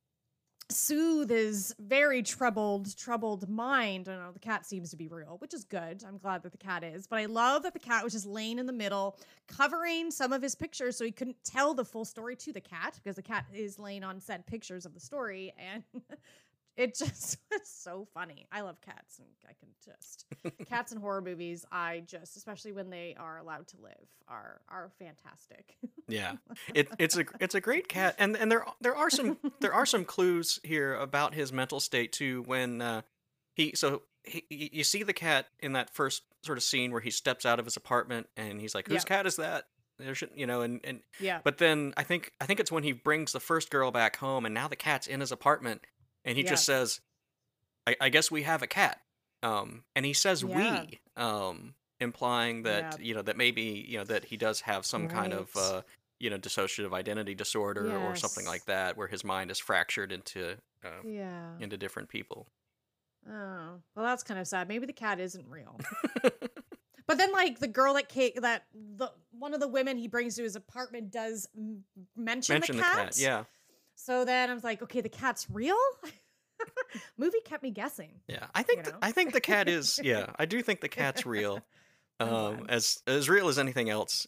soothe his very troubled, troubled mind? I don't know, the cat seems to be real, which is good. I'm glad that the cat is. But I love that the cat was just laying in the middle, covering some of his pictures so he couldn't tell the full story to the cat, because the cat is laying on said pictures of the story. And it just was so funny. I love cats, and I can just cats in horror movies. I just, especially when they are allowed to live, are are fantastic. yeah, it, it's a it's a great cat, and and there there are some there are some clues here about his mental state too. When uh, he so he, y- you see the cat in that first sort of scene where he steps out of his apartment, and he's like, "Whose Yeah. cat is that?" There should you know, and and Yeah. but then I think I think it's when he brings the first girl back home, and now the cat's in his apartment, and he Yeah. just says, I, I guess we have a cat. Um, and he says Yeah. we, um, implying that, Yeah. you know, that maybe, you know, that he does have some kind of, Right. uh, you know, dissociative identity disorder or something like Yes. that, where his mind is fractured into, uh, Yeah. into different people. Oh, well, that's kind of sad. Maybe the cat isn't real. But then, like, the girl that came, that the one of the women he brings to his apartment does m- mention, Mention the the cat. cat, yeah, So then I was like, okay, the cat's real. Movie kept me guessing. yeah. I think, You th- know? I think the cat is, yeah, I do think the cat's real. I'm Um, glad. as as real as anything else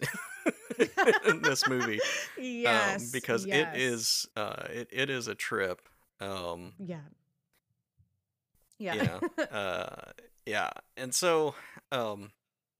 in this movie. Um, Yes. because yes. it is, uh, it, it is a trip. Um, Yeah. Yeah. yeah, uh, yeah, and so, um,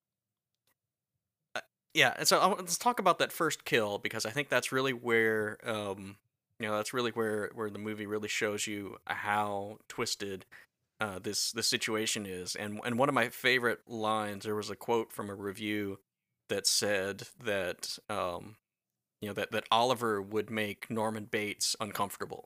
uh, yeah, and so I, wa- let's talk about that first kill, because I think that's really where, um, you know, that's really where where the movie really shows you how twisted uh, this this situation is. And and one of my favorite lines, there was a quote from a review that said that, um, you know, that that Oliver would make Norman Bates uncomfortable.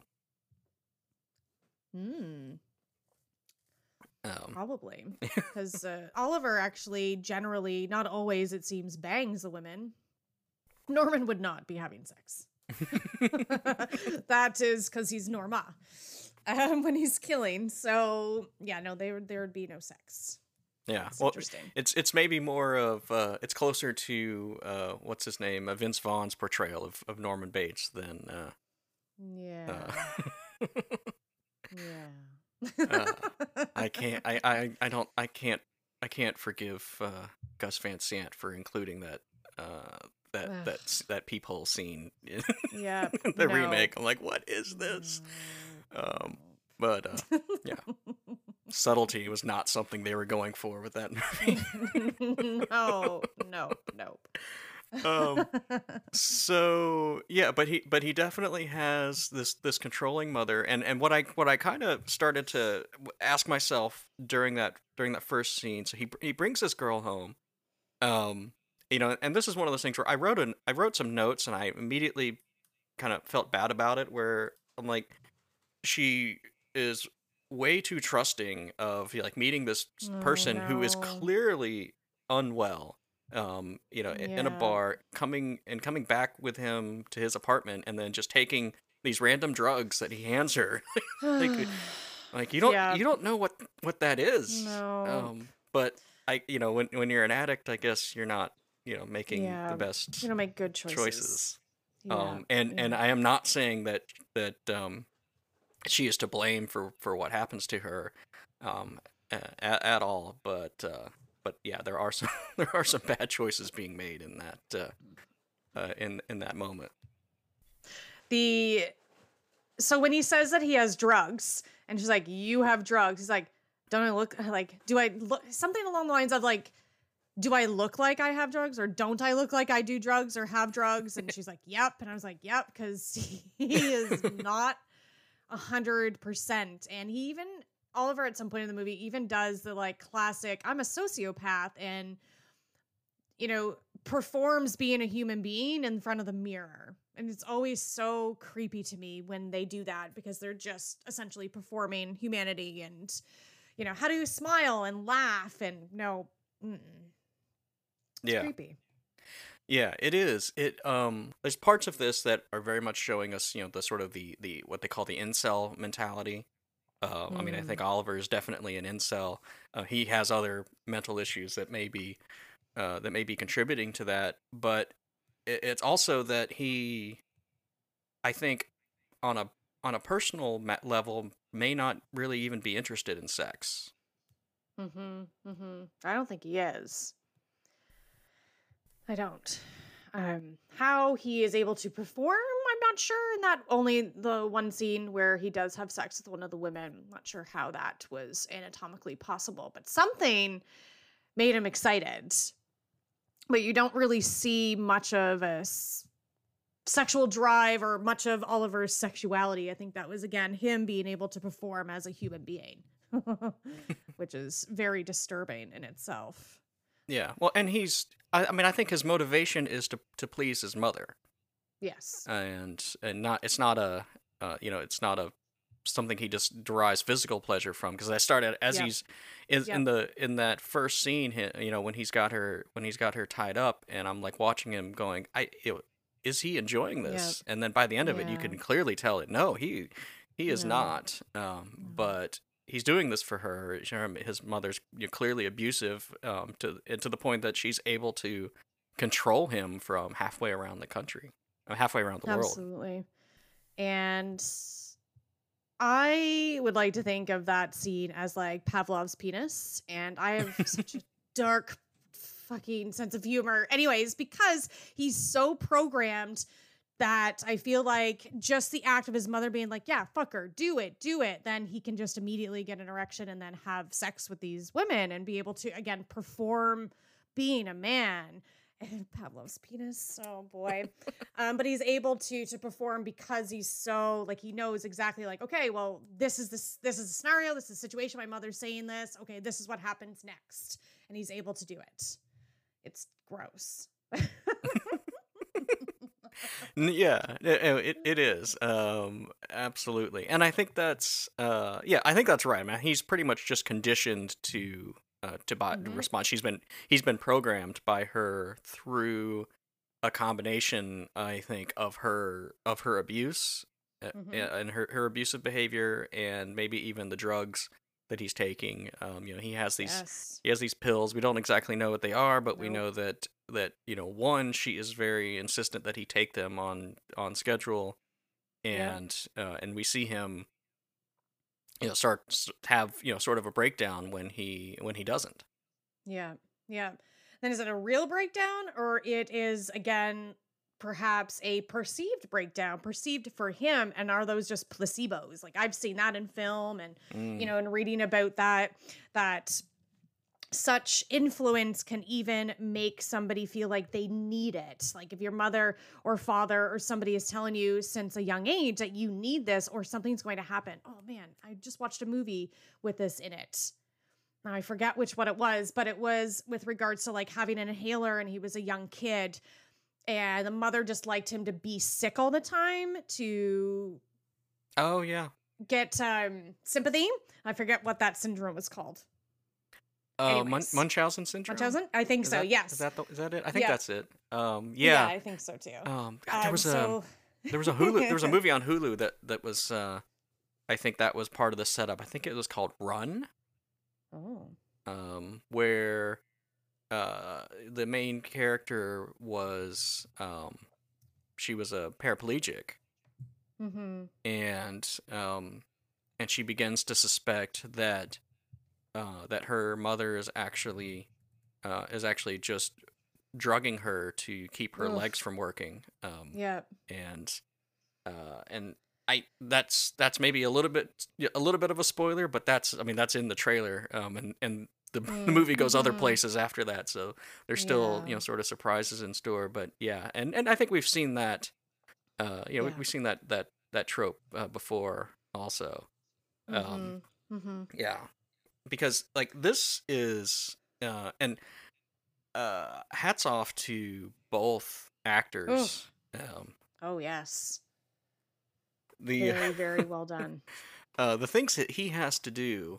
Hmm. Um, Probably. Because uh, Oliver actually generally, not always, it seems, bangs the women. Norman would not be having sex. That is because he's Norma um, when he's killing. So, yeah, no, there, there would be no sex. yeah, It's well, interesting. it's it's maybe more of uh, it's closer to uh, what's his name, uh, Vince Vaughn's portrayal of, of Norman Bates than uh, Yeah. uh, Yeah. uh, I I can't. I, I, I don't. I can't. I can't forgive uh, Gus Van Sant for including that uh, that Ugh. that s- that peephole scene in Yep. the No. remake. I'm like, what is this? Um, but uh, yeah, subtlety was not something they were going for with that movie. No, no, nope. Um, so yeah, but he but he definitely has this this controlling mother, and and what I what I kind of started to w- ask myself during that during that first scene. So he br- he brings this girl home, um, you know, and this is one of those things where I wrote an I wrote some notes, and I immediately kind of felt bad about it, where I'm like, she is way too trusting of like meeting this s- Oh person who is no. clearly unwell, um you know, i- in a Yeah. bar, coming and coming back with him to his apartment, and then just taking these random drugs that he hands her. like like you don't Yeah. you don't know what what that is. No. Um but I you know, when when you're an addict, I guess you're not, you know, making the Yeah. best You know, make good choices. choices. Yeah. Um and Yeah. and I am not saying that that um she is to blame for for what happens to her, um a- at, at all, but uh but yeah, there are some there are some bad choices being made in that uh, uh in in that moment. The so when he says that he has drugs, and she's like, "You have drugs," he's like, "Don't I look like? Do I look something along the lines of like?" Do I look like I have drugs, or don't I look like I do drugs or have drugs? And she's like, yep. And I was like, yep, because he is not a hundred percent. And he even, Oliver at some point in the movie even does the like classic, I'm a sociopath, and, you know, performs being a human being in front of the mirror. And it's always so creepy to me when they do that, because they're just essentially performing humanity and, you know, how do you smile and laugh and no, mm-mm. It's Yeah. creepy. Yeah, it is. It um there's parts of this that are very much showing us, you know, the sort of the the what they call the incel mentality. Uh, I mean, I think Mm. Oliver is definitely an incel. Uh, he has other mental issues that may be uh, that may be contributing to that, but it, it's also that he, I think, on a on a personal ma- level, may not really even be interested in sex. Mm-hmm. Mm-hmm. I don't think he is. I don't. Um, how he is able to perform, I'm not sure. And that only the one scene where he does have sex with one of the women, I'm not sure how that was anatomically possible, but something made him excited. But you don't really see much of a s- sexual drive or much of Oliver's sexuality. I think that was, again, him being able to perform as a human being, which is very disturbing in itself. Yeah. Well, and he's I, I mean, I think his motivation is to to please his mother. Yes. and and not it's not a uh, you know, it's not a something he just derives physical pleasure from, because I started as Yep. he's is in Yep. the in that first scene, he- you know, when he's got her when he's got her tied up, and I'm like watching him going, I it, is he enjoying Yep. this? And then by the end of it, you Yeah. can clearly tell it, no, he he is No. not, um No. but he's doing this for her. Sure, his mother's, you know, clearly abusive, um to and to the point that she's able to control him from halfway around the country, uh, halfway around the world. Absolutely. And I would like to think of that scene as like Pavlov's penis. And I have such a dark fucking sense of humor. Anyways, because he's so programmed that I feel like just the act of his mother being like, yeah, fuck her, do it, do it, then he can just immediately get an erection and then have sex with these women and be able to, again, perform being a man. And Pavlov's penis, oh boy. Um, but he's able to to perform because he's so like he knows exactly like, okay, well, this is this this is a scenario, this is a situation, my mother's saying this, okay, this is what happens next. And he's able to do it. It's gross. N- Yeah, it, it it is, um absolutely, and I think that's uh yeah, I think that's right, man. He's pretty much just conditioned to uh to, buy, to Mm-hmm. respond. She's been he's been programmed by her through a combination, I think, of her of her abuse, uh, Mm-hmm. and her her abusive behavior, and maybe even the drugs that he's taking. Um, you know, he has these Yes. he has these pills. We don't exactly know what they are, but we Nope. know that that you know, one, she is very insistent that he take them on on schedule, Yep. and uh, and we see him you know, start s- have you know sort of a breakdown when he when he doesn't. Yeah. Yeah. Then is it a real breakdown, or it is again perhaps a perceived breakdown, perceived for him, and are those just placebos? Like I've seen that in film and you Mm. know, and reading about that that such influence can even make somebody feel like they need it. Like if your mother or father or somebody is telling you since a young age that you need this or something's going to happen. Oh man, I just watched a movie with this in it. Now I forget which one it was, but it was with regards to like having an inhaler and he was a young kid and the mother just liked him to be sick all the time to Oh yeah. get um sympathy. I forget what that syndrome was called. Uh, Mun- Anyways, Munchausen syndrome. Munchausen? I think Is so. that is Yes. that the, is that it? I think Yeah. that's it. Um, Yeah, yeah. I think so too. Um, God, there Um, was a so there was a Hulu there was a movie on Hulu that that was uh, I think that was part of the setup. I think it was called Run, Oh. um, where uh, the main character was um, she was a paraplegic, Mm-hmm. and um, and she begins to suspect that uh, that her mother is actually uh, is actually just drugging her to keep her Ugh. legs from working. Um, Yeah. and uh, and I that's that's maybe a little bit a little bit of a spoiler, but that's I mean that's in the trailer. Um, and and the, the Mm, movie goes other mm-hmm. places after that, so there's still Yeah. you know sort of surprises in store. But yeah, and and I think we've seen that. Uh, you know, we, Yeah. we've seen that that that trope uh, before also. Um, Mm-hmm. Mm-hmm. yeah, because like this is uh, and uh, hats off to both Oh. actors. Um, Oh yes. the Very, very well done. uh, the things that he has to do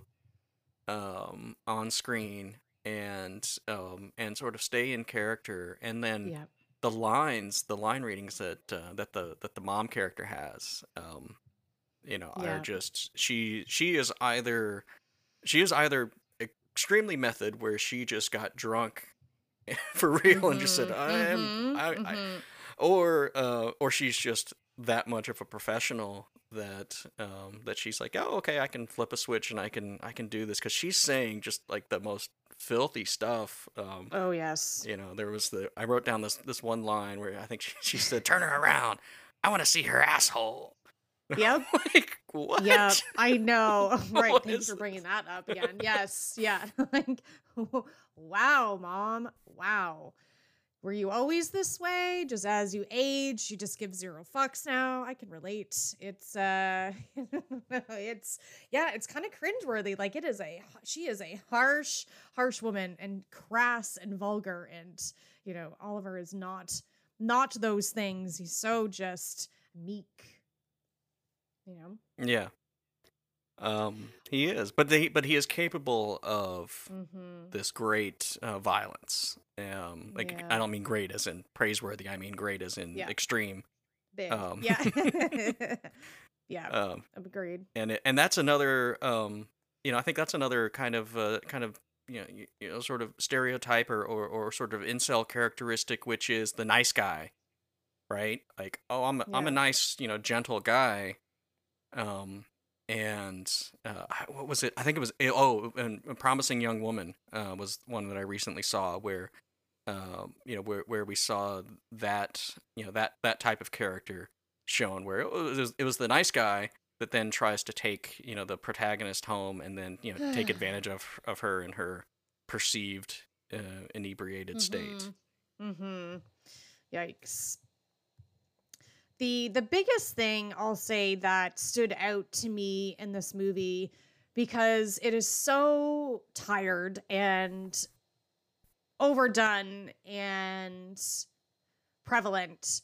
um, on screen and um, and sort of stay in character, and then Yeah. the lines, the line readings that uh, that the that the mom character has, um, you know, are Yeah. just she she is either she is either extremely method where she just got drunk for real and just said Mm-hmm. I am Mm-hmm. I, I Mm-hmm. or uh or she's just that much of a professional that um that she's like, oh okay, I can flip a switch and I can I can do this, because she's saying just like the most filthy stuff. um Oh yes. you know, there was the I wrote down this this one line where I think she, she said, turn her around, I want to see her asshole. Yep. Like what? Yeah, I know. Right. What Thank you is for this? bringing that up again. Yes. Yeah. Like, wow, mom. Wow. Were you always this way? Just as you age, you just give zero fucks now. I can relate. It's uh it's yeah, it's kind of cringeworthy. Like it is a she is a harsh, harsh woman and crass and vulgar, and you know, Oliver is not not those things. He's so just meek, you know. Yeah. Um, he is, but he but he is capable of Mhm. this great uh, violence. Um, like I Yeah. don't mean great as in praiseworthy. I mean great as in Yeah. extreme. Big. Um, Yeah. Yeah. um, Agreed. and it, and that's another. Um, you know, I think that's another kind of uh, kind of you know you, you know sort of stereotype or, or or sort of incel characteristic, which is the nice guy, right? Like, oh, I'm a, I'm a Yeah. nice, you know, gentle guy. Um, and uh, I- what was it? I think it was eh, oh, and a Promising Young Woman uh, was one that I recently saw where, um, you know, where where we saw that you know that that type of character shown, where it was it was the nice guy that then tries to take you know the protagonist home and then you know take advantage of of her in her perceived uh, inebriated state. Mhm. Mhm. Yikes. The the biggest thing I'll say that stood out to me in this movie, because it is so tired and overdone and prevalent,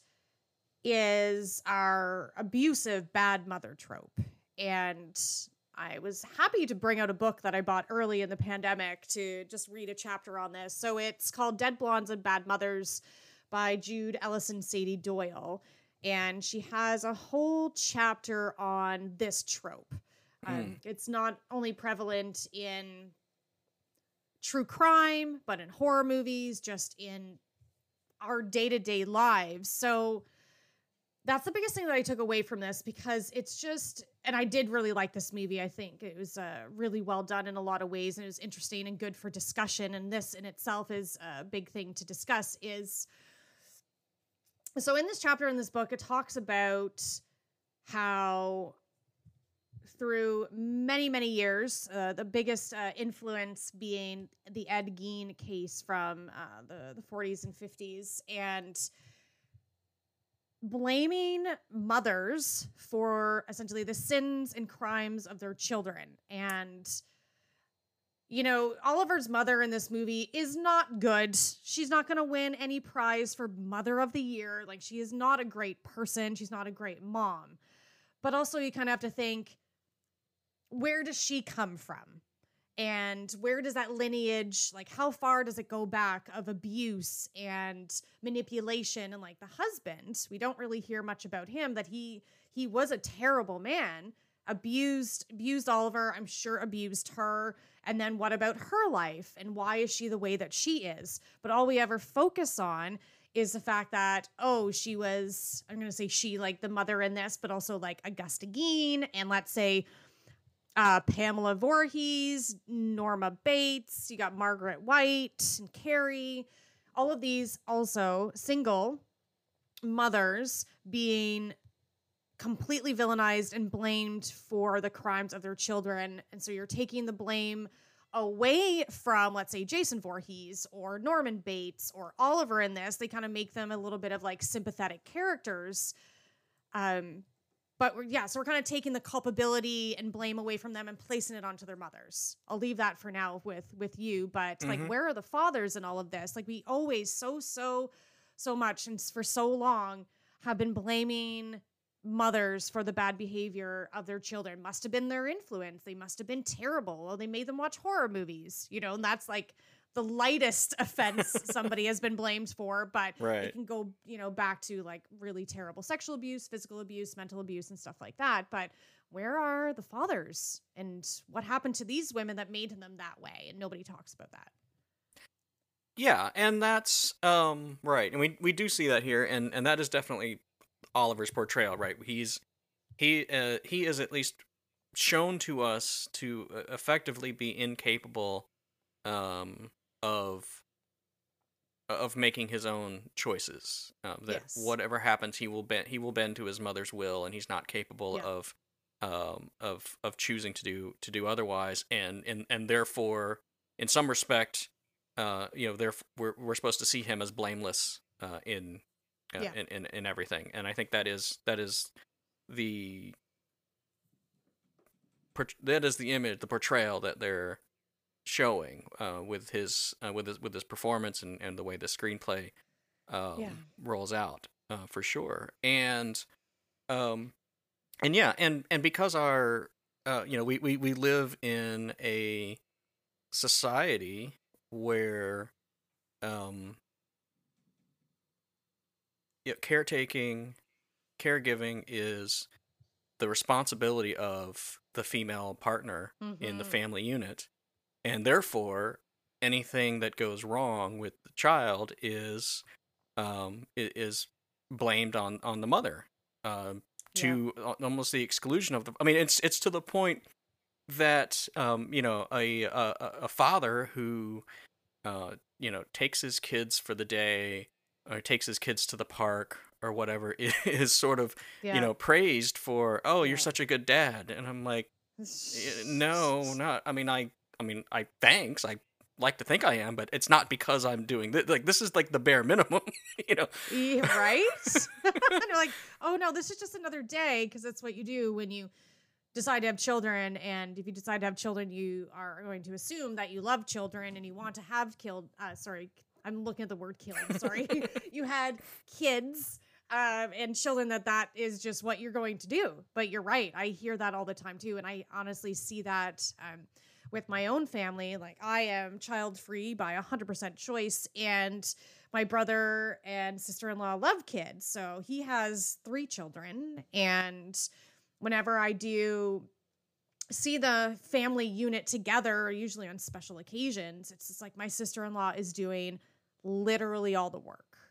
is our abusive bad mother trope. And I was happy to bring out a book that I bought early in the pandemic to just read a chapter on this. So it's called Dead Blondes and Bad Mothers by Jude Ellison Sadie Doyle. And she has a whole chapter on this trope. Um, Mm. it's not only prevalent in true crime, but in horror movies, just in our day to day lives. So That's the biggest thing that I took away from this, because it's just, and I did really like this movie. I think it was uh, really well done in a lot of ways, and it was interesting and good for discussion. And this in itself is a big thing to discuss. Is so in this chapter in this book, it talks about how through many, many years, uh, the biggest uh, influence being the Ed Gein case from uh, the, the forties and fifties, and blaming mothers for essentially the sins and crimes of their children. And, you know, Oliver's mother in this movie is not good. She's not going to win any prize for Mother of the Year. Like, she is not a great person. She's not a great mom. But also you kind of have to think, where does she come from? And where does that lineage, like how far does it go back of abuse and manipulation? And like the husband, we don't really hear much about him, that he he was a terrible man, abused abused Oliver, I'm sure abused her. And then what about her life? And why is she the way that she is? But all we ever focus on is the fact that, oh, she was, I'm going to say she, like the mother in this, but also like Augusta Gein, and let's say Uh, Pamela Voorhees, Norma Bates, you got Margaret White and Carrie, all of these also single mothers being completely villainized and blamed for the crimes of their children. And so you're taking the blame away from, let's say, Jason Voorhees or Norman Bates or Oliver in this. They kind of make them a little bit of like sympathetic characters. Um, But we're, yeah, so we're kind of taking the culpability and blame away from them and placing it onto their mothers. I'll leave that for now with with you. But mm-hmm. like, where are the fathers in all of this? Like, we always so, so, so much and for so long have been blaming mothers for the bad behavior of their children. Must have been their influence. They must have been terrible. Well, they made them watch horror movies, you know, and that's like the lightest offense somebody has been blamed for, but right. it can go, you know, back to like really terrible sexual abuse, physical abuse, mental abuse, and stuff like that. But where are the fathers, and what happened to these women that made them that way? And nobody talks about that. Yeah, and that's um right, and we we do see that here, and and that is definitely Oliver's portrayal, right? He's he uh, he is at least shown to us to uh, effectively be incapable um of of making his own choices. Um, that Yes. whatever happens, he will bend he will bend to his mother's will, and he's not capable Yeah. of um of of choosing to do to do otherwise, and and and therefore, in some respect, uh, you know, therefore we're we're supposed to see him as blameless uh, in, uh, Yeah. in in in everything, and I think that is that is the port- that is the image, the portrayal that they're showing uh, with his uh, with his with his performance and, and the way the screenplay um, Yeah. rolls out uh, for sure, and um and yeah, and and because our uh, you know we, we we live in a society where um yeah, caretaking, caregiving is the responsibility of the female partner in the Mhm. family unit, and therefore anything that goes wrong with the child is um i- is blamed on on the mother, um to al- almost the exclusion of the I mean it's it's to the point that um you know a a, a a father who uh you know takes his kids for the day, or takes his kids to the park or whatever is sort of you Yeah. know praised for, oh, you're Yeah. such a good dad, and I'm like, Eh, no, not. I mean, I. I mean, I. Thanks. I like to think I am, but it's not because I'm doing this. Like, this is like the bare minimum, you know. Yeah, right? And they're like, oh no, this is just another day, because that's what you do when you decide to have children. And if you decide to have children, you are going to assume that you love children and you want to have killed. Uh, sorry, I'm looking at the word killing. Sorry, you had kids. Um, and children, that that is just what you're going to do. But you're right. I hear that all the time too. And I honestly see that um, with my own family. Like, I am child free by one hundred percent choice. And my brother and sister-in-law love kids. So he has three children. And whenever I do see the family unit together, usually on special occasions, it's just like my sister-in-law is doing literally all the work.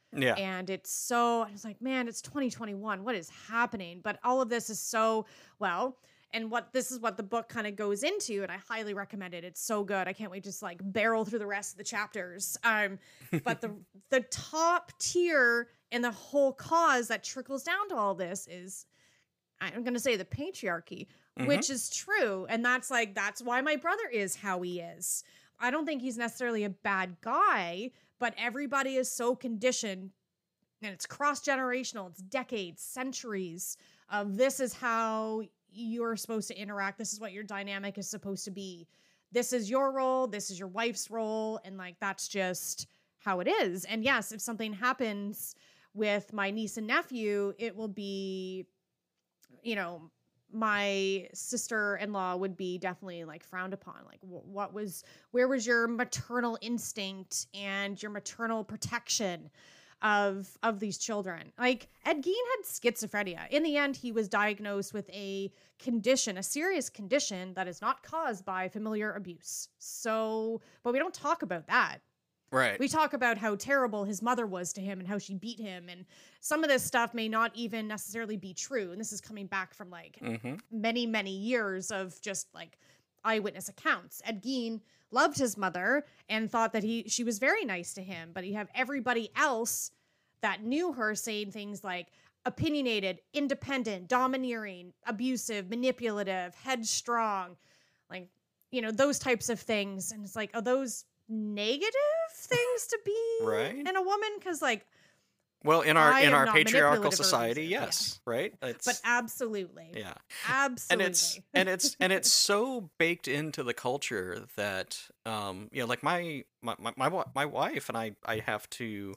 Yeah. And it's so, I was like, man, it's twenty twenty-one. What is happening? But all of this is so, well, and what this is what the book kind of goes into, and I highly recommend it. It's so good. I can't wait to just like barrel through the rest of the chapters. Um, but the the top tier in the whole cause that trickles down to all this is, I'm going to say, the patriarchy, Mhm. which is true. And that's like, that's why my brother is how he is. I don't think he's necessarily a bad guy, but everybody is so conditioned, and it's cross-generational. It's decades, centuries of this is how you're supposed to interact. This is what your dynamic is supposed to be. This is your role. This is your wife's role. And like, that's just how it is. And yes, if something happens with my niece and nephew, it will be, you know, my sister-in-law would be definitely like frowned upon. Like, wh- what was, where was your maternal instinct and your maternal protection of of these children? Like, Ed Gein had schizophrenia. In the end, he was diagnosed with a condition, a serious condition that is not caused by familiar abuse. So, but we don't talk about that. Right. We talk about how terrible his mother was to him and how she beat him. And some of this stuff may not even necessarily be true. And this is coming back from like Mm-hmm. many, many years of just like eyewitness accounts. Ed Gein loved his mother and thought that he she was very nice to him. But you have everybody else that knew her saying things like opinionated, independent, domineering, abusive, manipulative, headstrong, like, you know, those types of things. And it's like, are those negative things to be Right. in a woman? Because like, Well, in our I in am our not patriarchal manipulative or society, abusive, yeah. yes, right? It's but absolutely, yeah. absolutely. And it's and it's and it's so baked into the culture that um you know, like my my my my, wi- my wife and I I have to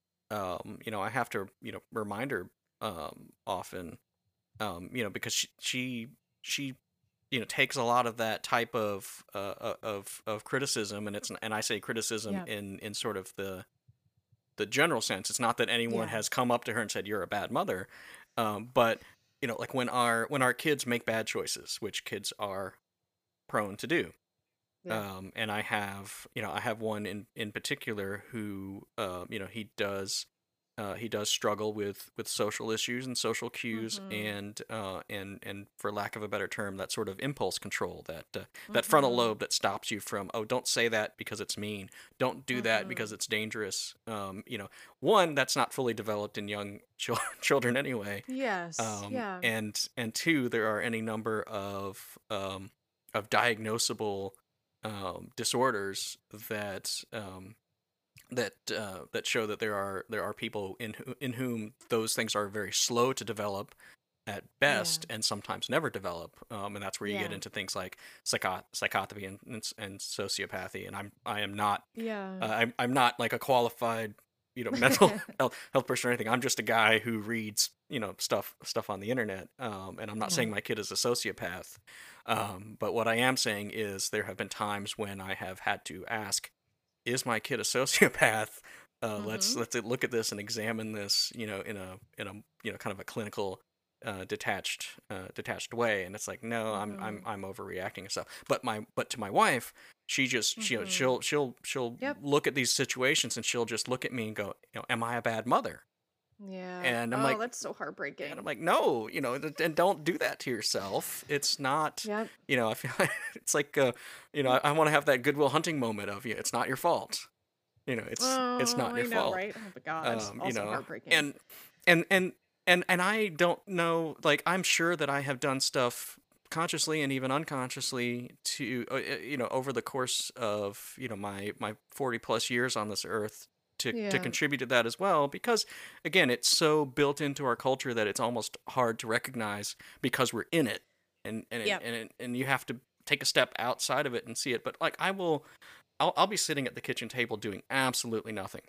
um you know, I have to, you know, remind her um often um you know, because she she she you know, takes a lot of that type of uh uh, of of criticism, and it's and I say criticism Yeah. in in sort of the the general sense. It's not that anyone Yeah. has come up to her and said you're a bad mother, um, but you know, like when our when our kids make bad choices, which kids are prone to do. Yeah. Um, and I have, you know, I have one in in particular who, uh, you know, he does. Uh, he does struggle with, with social issues and social cues, Mhm. and uh, and and for lack of a better term, that sort of impulse control, that uh, that frontal Mhm. lobe that stops you from, oh, don't say that because it's mean, don't do that because Mhm. it's dangerous. Um, you know, one, that's not fully developed in young chil- children anyway, Yes. um, Yeah. and and two, there are any number of um, of diagnosable um, disorders that um, that uh, that show that there are there are people in who, in whom those things are very slow to develop at best, Yeah. and sometimes never develop, um, and that's where you get Yeah. into things like psycho- psychopathy and, and and sociopathy. And I'm I am not Yeah. uh, I'm I'm not like a qualified, you know, mental health, health person or anything. I'm just a guy who reads, you know, stuff stuff on the internet, um, and I'm not Yeah. saying my kid is a sociopath, um, but what I am saying is there have been times when I have had to ask, is my kid a sociopath? Uh, let's Mhm. let's look at this and examine this, you know, in a in a you know kind of a clinical, uh, detached uh, detached way. And it's like, no, I'm I'm Mhm. I'm overreacting and stuff. But my but to my wife, she just she Mhm. she'll she'll she'll Yep. look at these situations and she'll just look at me and go, you know, am I a bad mother? Yeah. And I'm Oh, like, that's so and I'm heartbreaking. like, no, you know, th- and don't do that to yourself. It's not, Yep. you know, I feel like it's like, uh, you know, I, I want to have that Goodwill Hunting moment of, you know, it's not your fault. You know, it's it's Oh, not your I know, fault. right? Oh my God. Um, you Also know, heartbreaking. and and and and and I don't know. Like, I'm sure that I have done stuff consciously and even unconsciously to, uh, uh, you know, over the course of, you know, my my forty plus years on this earth to to Yeah. contribute to that as well. Because again, it's so built into our culture that it's almost hard to recognize because we're in it, and and it, Yep. and it, and you have to take a step outside of it and see it. But like, I will. I'll, I'll be sitting at the kitchen table doing absolutely nothing.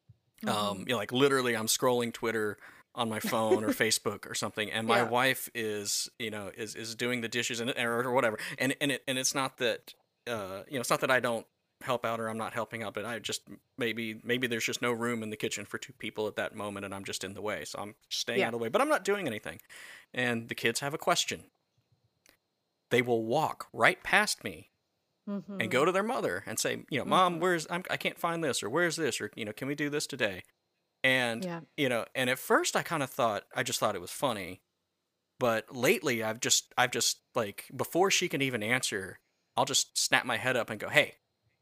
Um, Mhm. you know, like literally, I'm scrolling Twitter on my phone or Facebook or something, and my Yeah. wife is, you know, is is doing the dishes and or, or whatever. And and it and it's not that, uh, you know, it's not that I don't help out or I'm not helping out, but I just maybe maybe there's just no room in the kitchen for two people at that moment, and I'm just in the way, so I'm staying Yeah. out of the way. But I'm not doing anything. And the kids have a question. They will walk right past me and go Mhm. to their mother and say, you know, Mom, Mhm. where's I'm, I can't find this, or where's this, or you know, can we do this today? And, Yeah. you know, and at first I kind of thought, I just thought it was funny. But lately I've just, I've just like, before she can even answer, I'll just snap my head up and go, hey,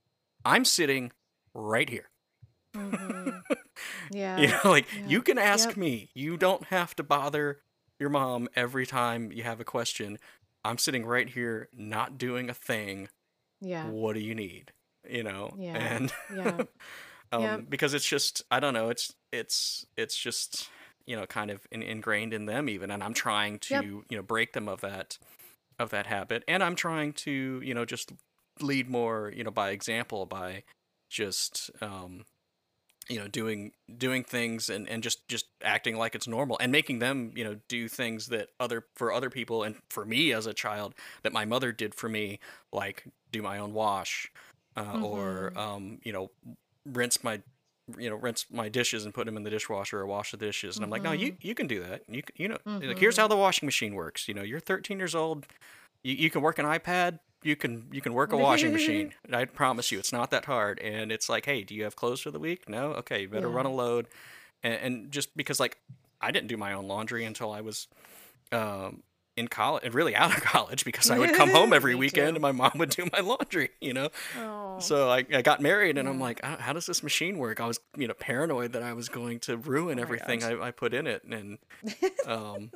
I'm sitting right here. Mm-hmm. You Yeah. know, like, you Yep. can ask Yep. me. You don't have to bother your mom every time you have a question. I'm sitting right here, not doing a thing. Yeah. What do you need? You know, Yeah. and Yeah. um, Yep. because it's just, I don't know, it's it's it's just, you know, kind of in, ingrained in them even, and I'm trying Yep. to, you know, break them of that of that habit, and I'm trying to, you know, just lead more, you know, by example, by just um you know, doing doing things and, and just just acting like it's normal, and making them, you know, do things that other for other people and for me as a child that my mother did for me, like do my own wash, uh, or Mm-hmm. um, you know, rinse my you know rinse my dishes and put them in the dishwasher or wash the dishes. And I'm like, no, you Mm-hmm. you can do that. You you know, like, here's how Mm-hmm. the washing machine works. You know, you're thirteen years old. You, you can work an iPad. You can you can work a washing machine. I promise you, it's not that hard. And it's like, hey, do you have clothes for the week? No, okay, you better run Yeah. a load. And, and just because, like, I didn't do my own laundry until I was um, in college, and really out of college, because I would come home every Me weekend too. and my mom would do my laundry. You know, Oh. so I, I got married, and I'm Yeah. like, "Uh, how does this machine work? I was, you know, paranoid that I was going to ruin Oh my everything God. I, I put in it, and um,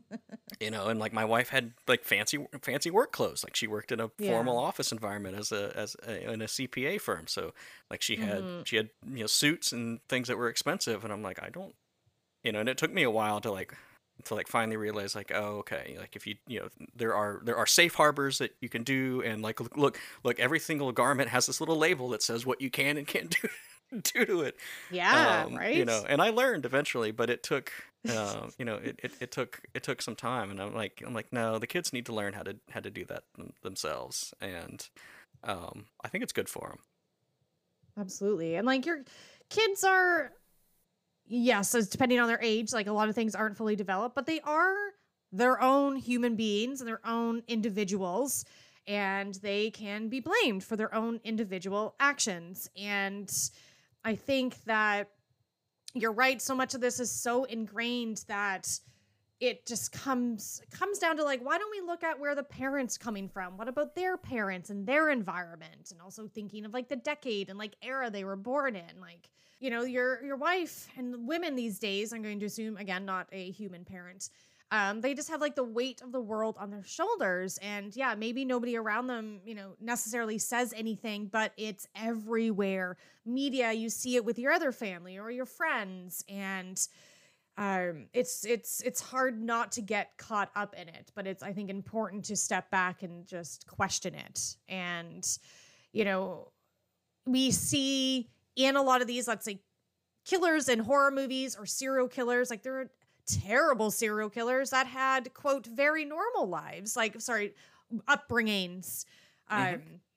you know, and like my wife had like fancy fancy work clothes. Like she worked in a Yeah. formal office environment as a as a, in a C P A firm. So like she had Mm-hmm. she had you know suits and things that were expensive, and I'm like, I don't, you know, and it took me a while to like to like finally realize, like, oh, okay, like if you you know there are there are safe harbors that you can do, and like look look, look every single garment has this little label that says what you can and can't do do to it. Yeah. Um you Right. know, and I learned eventually, but it took um you know it, it, it took it took some time, and i'm like i'm like no, the kids need to learn how to how to do that them- themselves, and um I think it's good for them. Absolutely. And like your kids are, yes, it's depending on their age, like a lot of things aren't fully developed, but they are their own human beings and their own individuals, and they can be blamed for their own individual actions. And I think that you're right. So much of this is so ingrained that it just comes comes down to like, why don't we look at where the parents coming from? What about their parents and their environment? And also thinking of like the decade and like era they were born in. Like, you know, your your wife and women these days, I'm going to assume, again, not a human parent. Um, they just have like the weight of the world on their shoulders. And yeah, maybe nobody around them, you know, necessarily says anything, but it's everywhere. Media, you see it with your other family or your friends. And um it's it's it's hard not to get caught up in it, but it's, I think, important to step back and just question it. And you know, we see in a lot of these, let's say, killers in horror movies or serial killers, like there are terrible serial killers that had, quote, very normal lives, like, sorry, upbringings. Hmm. um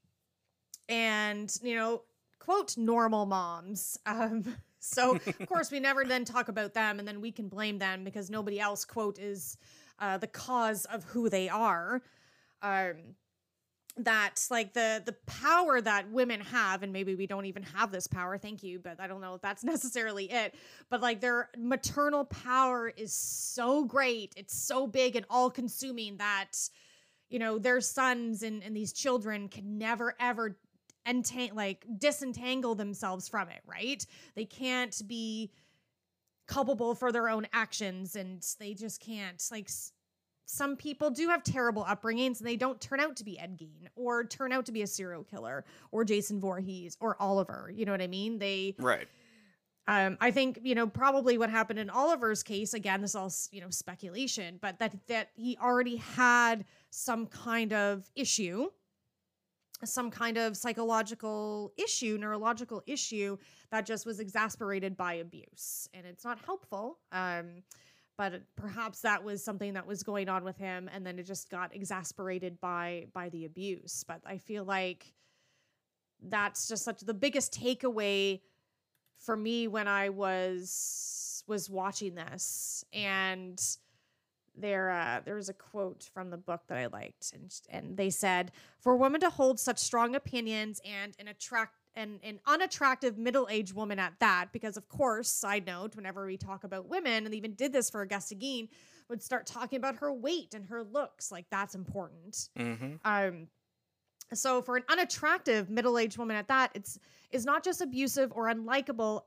and you know, quote, normal moms. um so of course we never then talk about them, and then we can blame them because nobody else, quote, is uh, the cause of who they are. um that like the the power that women have, and maybe we don't even have this power, thank you, but I don't know if that's necessarily it, but like their maternal power is so great, it's so big and all consuming that, you know, their sons and, and these children can never ever entang- like disentangle themselves from it, right? They can't be culpable for their own actions, and they just can't, like, s- some people do have terrible upbringings and they don't turn out to be Ed Gein or turn out to be a serial killer or Jason Voorhees or Oliver, you know what I mean? They Right. um, I think, you know, probably what happened in Oliver's case, again, this is all, you know, speculation, but that that he already had some kind of issue, some kind of psychological issue, neurological issue that just was exasperated by abuse. And it's not helpful. Um, but perhaps that was something that was going on with him, and then it just got exasperated by by the abuse. But I feel like that's just such the biggest takeaway for me when I was was watching this. And there uh, there was a quote from the book that I liked, and and they said, "For a woman to hold such strong opinions and an attract and an unattractive middle-aged woman at that, because of course, side note, whenever we talk about women, and even did this for Augusta Gein, would start talking about her weight and her looks. Like, that's important. Mm-hmm. Um, so for an unattractive middle-aged woman at that, it's is not just abusive or unlikable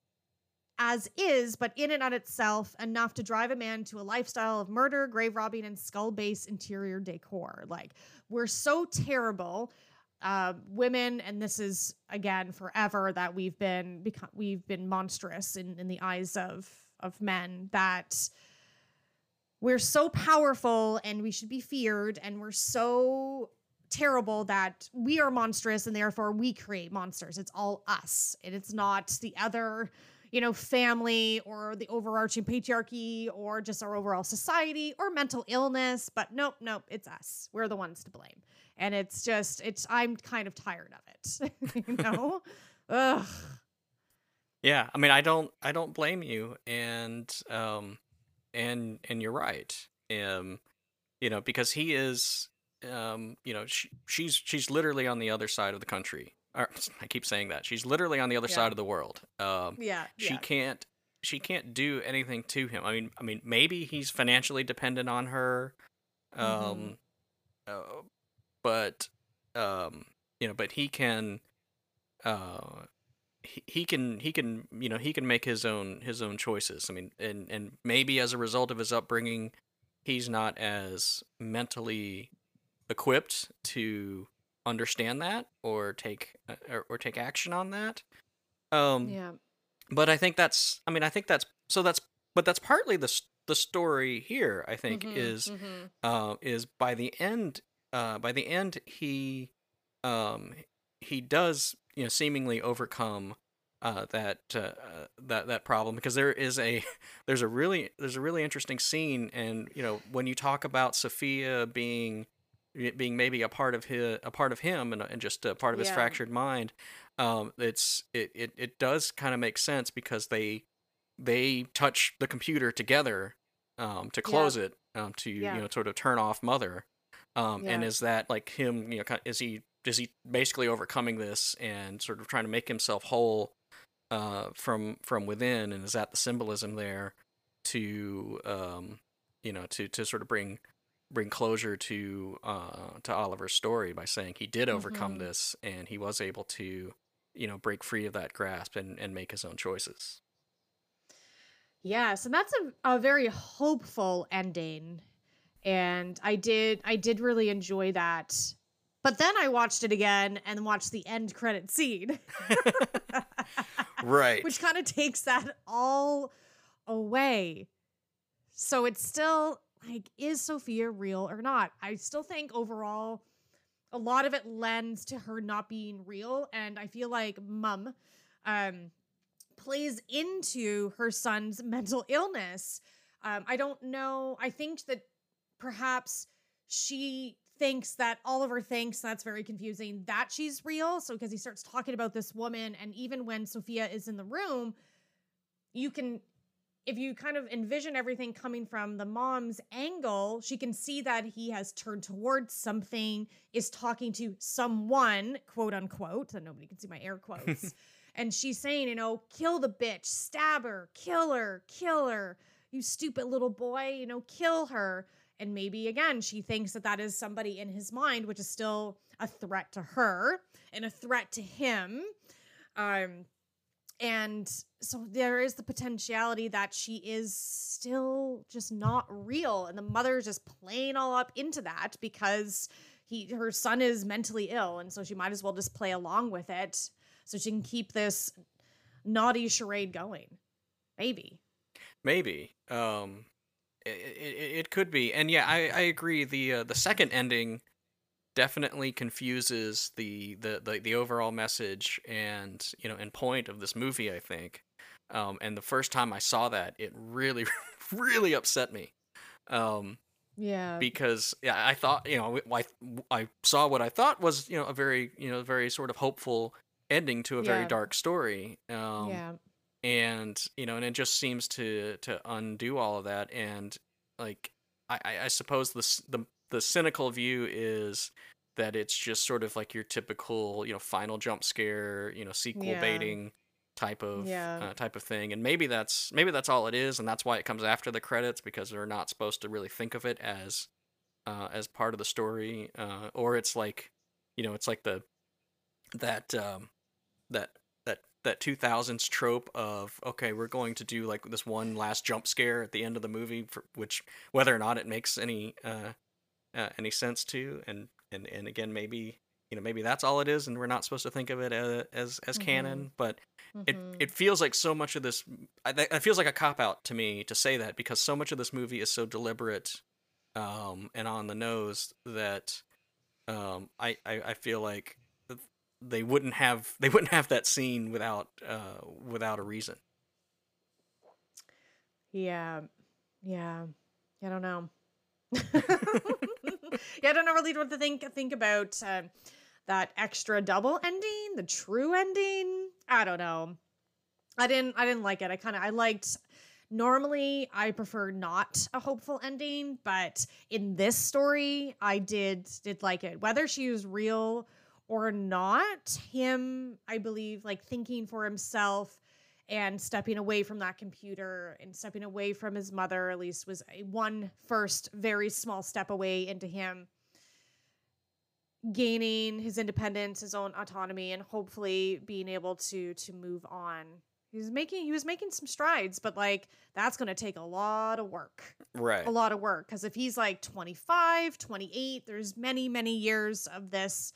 as is, but in and on itself enough to drive a man to a lifestyle of murder, grave robbing, and skull-based interior decor. Like, we're so terrible, uh, women, and this is again forever that we've been become we've been monstrous in, in the eyes of of men, that we're so powerful and we should be feared, and we're so terrible that we are monstrous, and therefore we create monsters. It's all us, and it's not the other, you know, family or the overarching patriarchy or just our overall society or mental illness. But nope, nope, it's us. We're the ones to blame. And it's just, it's, I'm kind of tired of it, you know? Ugh. Yeah, I mean, I don't, I don't blame you, and, um, and, and you're right, um, you know, because he is, um, you know, she, she's, she's literally on the other side of the country. Or, I keep saying that she's literally on the other Yeah. side of the world. Um, Yeah. she yeah. can't, she can't do anything to him. I mean, I mean, maybe he's financially dependent on her, um, Mhm. uh, but, um, you know, but he can, uh, he, he can, he can, you know, he can make his own, his own choices. I mean, and, and maybe as a result of his upbringing, he's not as mentally equipped to understand that or take uh, or, or take action on that. Um, Yeah. but I think that's, I mean, I think that's, so that's, but that's partly the s- the story here. I think Mhm, is, mhm. uh, is by the end, uh, by the end he, um, he does, you know, seemingly overcome uh, that uh, uh, that that problem, because there is a there's a really there's a really interesting scene, and you know, when you talk about Sophia being it being maybe a part of his a part of him, and, and just a part of his Yeah. fractured mind, um, it's it, it, it does kind of make sense, because they they touch the computer together, um, to Yeah. close it, um, to you Yeah. know, sort of turn off Mother, um, and Yeah. is that like him, you know, kind is he is he basically overcoming this and sort of trying to make himself whole, uh, from from within, and is that the symbolism there to, um, you know, to to sort of bring bring closure to uh to Oliver's story, by saying he did overcome Mhm. this and he was able to, you know, break free of that grasp and and make his own choices. Yes, and that's a, a very hopeful ending. And I did I did really enjoy that. But then I watched it again and watched the end credit scene. Right. Which kind of takes that all away. So it's still like, is Sophia real or not? I still think overall a lot of it lends to her not being real, and I feel like Mum um plays into her son's mental illness. Um, I don't know. I think that perhaps she thinks that Oliver thinks, that's very confusing, that she's real. So, because he starts talking about this woman, and even when Sophia is in the room, you can, if you kind of envision everything coming from the mom's angle, she can see that he has turned towards something, is talking to someone, quote unquote, that nobody can see my air quotes. And she's saying, you know, kill the bitch, stab her, kill her, kill her, you stupid little boy, you know, kill her. And maybe, again, she thinks that that is somebody in his mind, which is still a threat to her and a threat to him. Um, and so there is the potentiality that she is still just not real. And the mother is just playing all up into that because he, her son is mentally ill. And so she might as well just play along with it so she can keep this naughty charade going. Maybe. Maybe. Um, it, it, it could be. And yeah, I, I agree. The uh, the second ending definitely confuses the, the, the, the overall message and, you know, and point of this movie, I think. Um, and the first time I saw that, it really, really upset me. Um, Yeah. because yeah, I thought, you know, I, I saw what I thought was, you know, a very, you know, very sort of hopeful ending to a very Yeah. dark story. Um, Yeah. and, you know, and it just seems to, to undo all of that. And like, I, I I suppose the, s- the, the cynical view is that it's just sort of like your typical, you know, final jump scare, you know, sequel Yeah. baiting type of Yeah. uh, type of thing, and maybe that's maybe that's all it is, and that's why it comes after the credits because they're not supposed to really think of it as uh, as part of the story, uh, or it's like, you know, it's like the that um, that that that two thousands trope of, okay, we're going to do like this one last jump scare at the end of the movie, for which whether or not it makes any uh, uh, any sense to, and and and again, maybe, you know, maybe that's all it is, and we're not supposed to think of it as as, as Mm-hmm. canon, but it Mm-hmm. it feels like so much of this, I, th- it feels like a cop out to me to say that, because so much of this movie is so deliberate, um, and on the nose that um, I, I I feel like they wouldn't have they wouldn't have that scene without uh without a reason. Yeah. Yeah. I don't know. Yeah, I don't know really what to think think about um, that extra double ending, the true ending. I don't know. I didn't I didn't like it. I kind of I liked normally I prefer not a hopeful ending, but in this story I did did like it. Whether she was real or not, him, I believe, like thinking for himself and stepping away from that computer and stepping away from his mother, at least, was a one first very small step away into him gaining his independence, his own autonomy, and hopefully being able to to move on. He was making he was making some strides, but like that's going to take a lot of work. Right. A lot of work, because if he's like twenty-five, twenty-eight, there's many many years of this,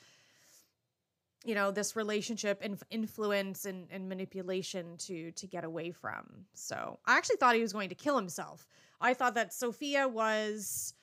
you know, this relationship and influence and, and manipulation to to get away from. So I actually thought he was going to kill himself. I thought that Sophia was,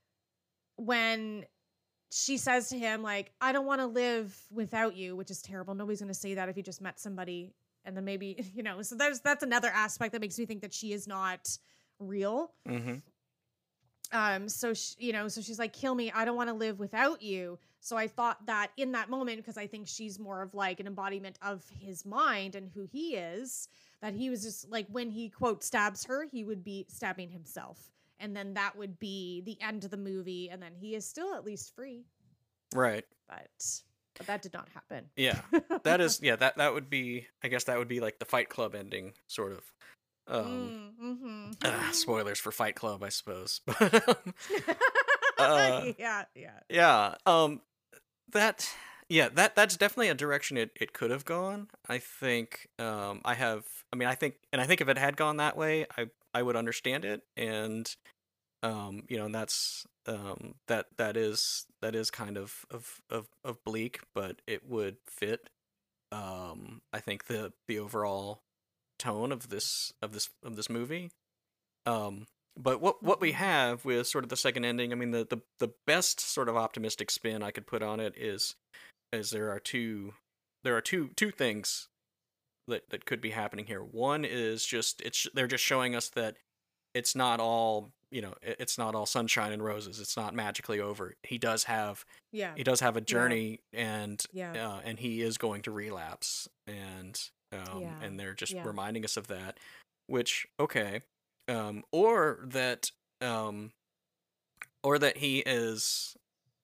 when she says to him, like, I don't want to live without you, which is terrible. Nobody's going to say that if you just met somebody. And then maybe, you know, so there's that's another aspect that makes me think that she is not real. Mm-hmm. Um, so, she, you know, so she's like, kill me. I don't want to live without you. So I thought that in that moment, because I think she's more of like an embodiment of his mind and who he is, that he was just like, when he quote stabs her, he would be stabbing himself. And then that would be the end of the movie. And then he is still at least free. Right. But, but that did not happen. Yeah. That is, yeah, that, that would be, I guess that would be like the Fight Club ending, sort of. Um, mm, mm-hmm. uh, spoilers for Fight Club, I suppose. But, um, uh, yeah, yeah. yeah. Um, that, yeah, that that's definitely a direction it, it could have gone. I think, um, I have, I mean, I think, and I think if it had gone that way, I, I would understand it. And, um, you know, and that's, um, that, that is, that is kind of, of, of, of bleak, but it would fit, um, I think the, the overall tone of this, of this, of this movie. Um, but what, what we have with sort of the second ending, I mean, the, the, the best sort of optimistic spin I could put on it is, is there are two, there are two, two things that, that could be happening here. One is just, it's, they're just showing us that it's not all, you know, it's not all sunshine and roses. It's not magically over. He does have, Yeah. he does have a journey, yeah. and, yeah. Uh, and he is going to relapse, and, um, yeah. and they're just yeah. reminding us of that, which, okay. Um, or that, um, or that he is,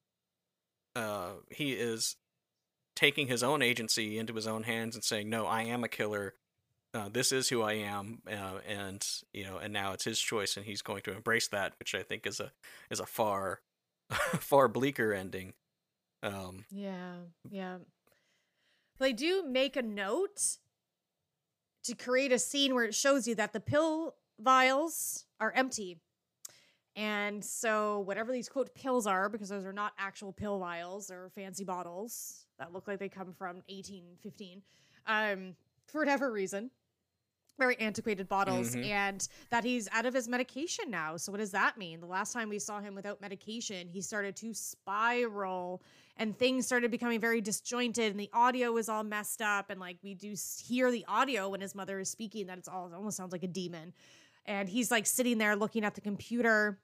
uh, he is taking his own agency into his own hands and saying, no, I am a killer. Uh, this is who I am, uh, and you know, and now it's his choice, and he's going to embrace that, which I think is a is a far, far bleaker ending. Um, yeah, yeah. They do make a note to create a scene where it shows you that the pill vials are empty, and so whatever these quote pills are, because those are not actual pill vials or fancy bottles that look like they come from eighteen fifteen, um, for whatever reason. Very antiquated bottles, mm-hmm. and that he's out of his medication now. So what does that mean? The last time we saw him without medication, he started to spiral, and things started becoming very disjointed, and the audio was all messed up, and like we do hear the audio when his mother is speaking that it's all, it almost sounds like a demon. And he's like sitting there looking at the computer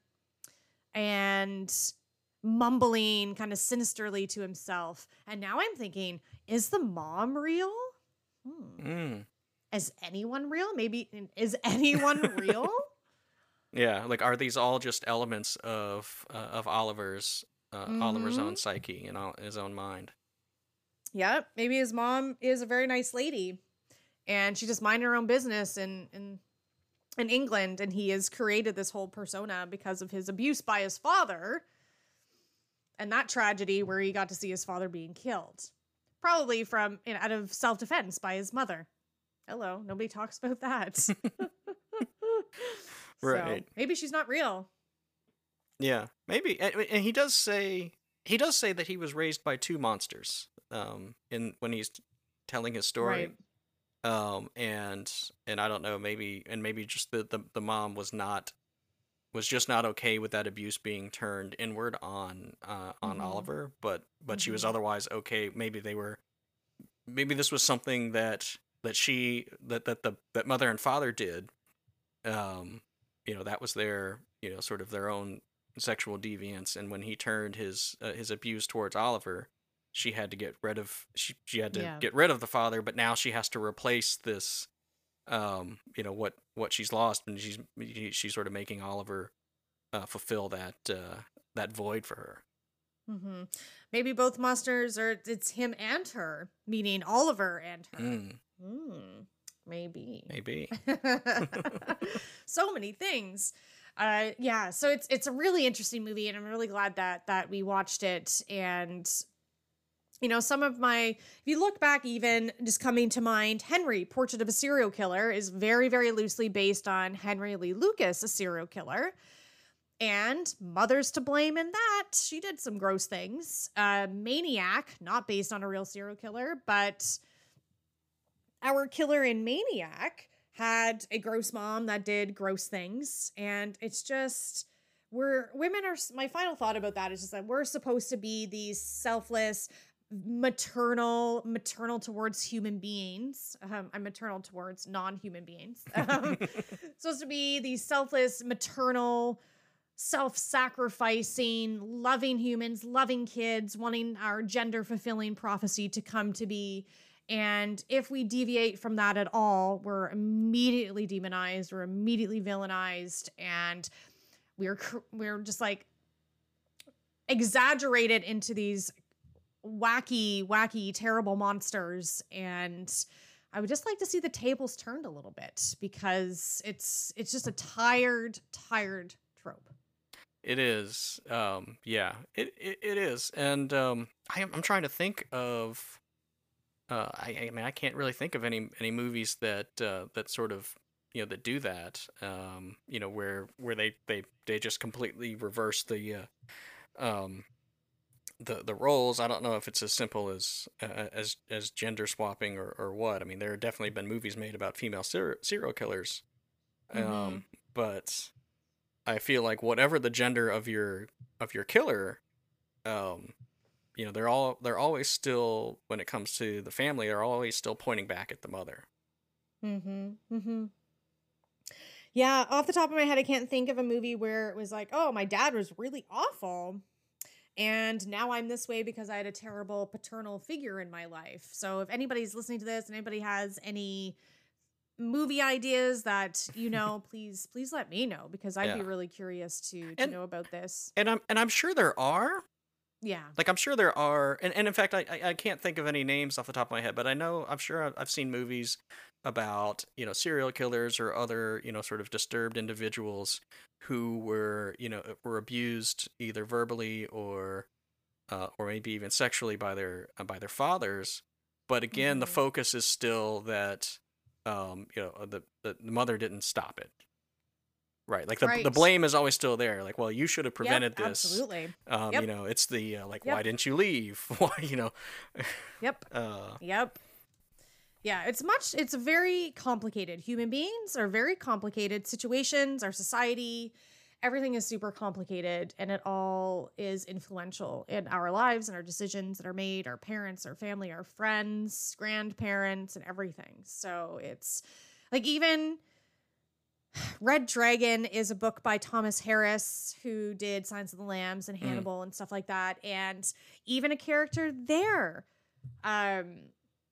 and mumbling kind of sinisterly to himself. And now I'm thinking, is the mom real? Hmm. Mm. Is anyone real? Maybe is anyone real? Yeah, like are these all just elements of uh, of Oliver's uh, Oliver's Mm-hmm. own psyche and all, his own mind. Yep. Maybe his mom is a very nice lady and she just minded her own business in, in, in England. And he has created this whole persona because of his abuse by his father and that tragedy where he got to see his father being killed. Probably from, you know, out of self-defense by his mother. Hello. Nobody talks about that. Right. So, maybe she's not real. Yeah, maybe. And, and he does say he does say that he was raised by two monsters. Um, in when he's telling his story. Right. Um, and and I don't know, maybe and maybe just the, the, the mom was not was just not okay with that abuse being turned inward on uh on Mhm. Oliver, but but she was Mhm. otherwise okay. Maybe they were maybe this was something that that she that that the that mother and father did. Um, you know, that was their, you know, sort of their own sexual deviance, and when he turned his uh, his abuse towards Oliver, she had to get rid of she she had to Yeah. get rid of the father, but now she has to replace this, um, you know, what what she's lost, and she's she's sort of making Oliver uh, fulfill that uh, that void for her. Mm-hmm. Maybe both monsters, or it's him and her, meaning Oliver and her. Mm, Mm, maybe. maybe. So many things. Uh, yeah. So it's it's a really interesting movie, and I'm really glad that that we watched it. And you know, some of my, if you look back, even just coming to mind, Henry, Portrait of a Serial Killer, is very very loosely based on Henry Lee Lucas, a serial killer. And Mother's to blame in that. She did some gross things. Uh, Maniac, not based on a real serial killer, but our killer in Maniac had a gross mom that did gross things. And it's just, we're, women are, my final thought about that is just that we're supposed to be these selfless, maternal, maternal towards human beings. Um, I'm maternal towards non-human beings. Um, supposed to be these selfless, maternal, self-sacrificing, loving humans, loving kids, wanting our gender-fulfilling prophecy to come to be. And if we deviate from that at all, we're immediately demonized, we're immediately villainized, and we're we're just like exaggerated into these wacky, wacky, terrible monsters. And I would just like to see the tables turned a little bit, because it's it's just a tired, tired trope. It is. Um, yeah, it, it it is. And um, I am I'm trying to think of. Uh, I I mean I can't really think of any any movies that uh, that sort of, you know, that do that. Um, you know, where where they they they just completely reverse the uh, um the the roles. I don't know if it's as simple as uh, as as gender swapping or or what. I mean, there have definitely been movies made about female ser- serial killers. Um, Mhm. but I feel like whatever the gender of your of your killer, um, you know, they're all they're always still, when it comes to the family, they're always still pointing back at the mother. Mm-hmm. Mm-hmm. Yeah, off the top of my head, I can't think of a movie where it was like, oh, my dad was really awful, and now I'm this way because I had a terrible paternal figure in my life. So if anybody's listening to this and anybody has any movie ideas that you know, please please let me know, because I'd Yeah. be really curious to to And- know about this. And I'm and I'm sure there are. Yeah. Like, I'm sure there are, and, and in fact, I, I I can't think of any names off the top of my head, but I know, I'm sure I've, I've seen movies about, you know, serial killers or other, you know, sort of disturbed individuals who were, you know, were abused either verbally or, uh, or maybe even sexually by their uh, by their fathers. But again, the Mhm. focus is still that, um, you know, the the mother didn't stop it. Right, like the the Right. blame is always still there. Like, well, you should have Yep, prevented this. absolutely. Um, Yep. you know, it's the uh, like, Yep. why didn't you leave? Why, you know? Yep. Uh, Yep. Yeah, it's much, it's very complicated. Human beings are very complicated. Situations, our society, everything is super complicated, and it all is influential in our lives and our decisions that are made, our parents, our family, our friends, grandparents, and everything. So it's like, even Red Dragon is a book by Thomas Harris, who did Silence of the Lambs and Mm. Hannibal and stuff like that. And even a character there, um,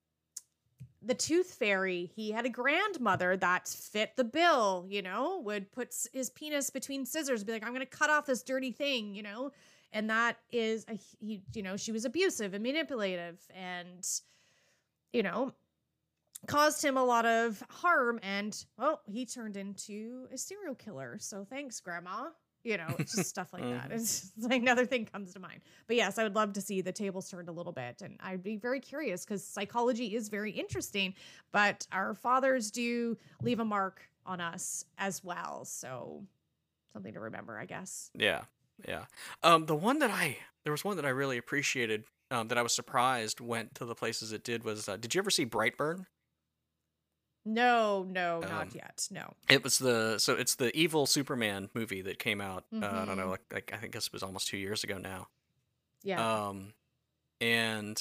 the Tooth Fairy, he had a grandmother that fit the bill, you know, would put s- his penis between scissors, be like, I'm going to cut off this dirty thing, you know, and that is a he, you know, she was abusive and manipulative, and you know, caused him a lot of harm, and well, he turned into a serial killer. So thanks, Grandma. You know, it's just stuff like that. It's like another thing comes to mind. But yes, I would love to see the tables turned a little bit. And I'd be very curious because psychology is very interesting, but our fathers do leave a mark on us as well. So something to remember, I guess. Yeah, yeah. Um, the one that I, there was one that I really appreciated um, that I was surprised went to the places it did was, uh, did you ever see Brightburn? No, no, Um, not yet. No. It was the so it's the evil Superman movie that came out. Uh, I don't know, Mhm. like, like I think this was almost two years ago now. Yeah. Um, and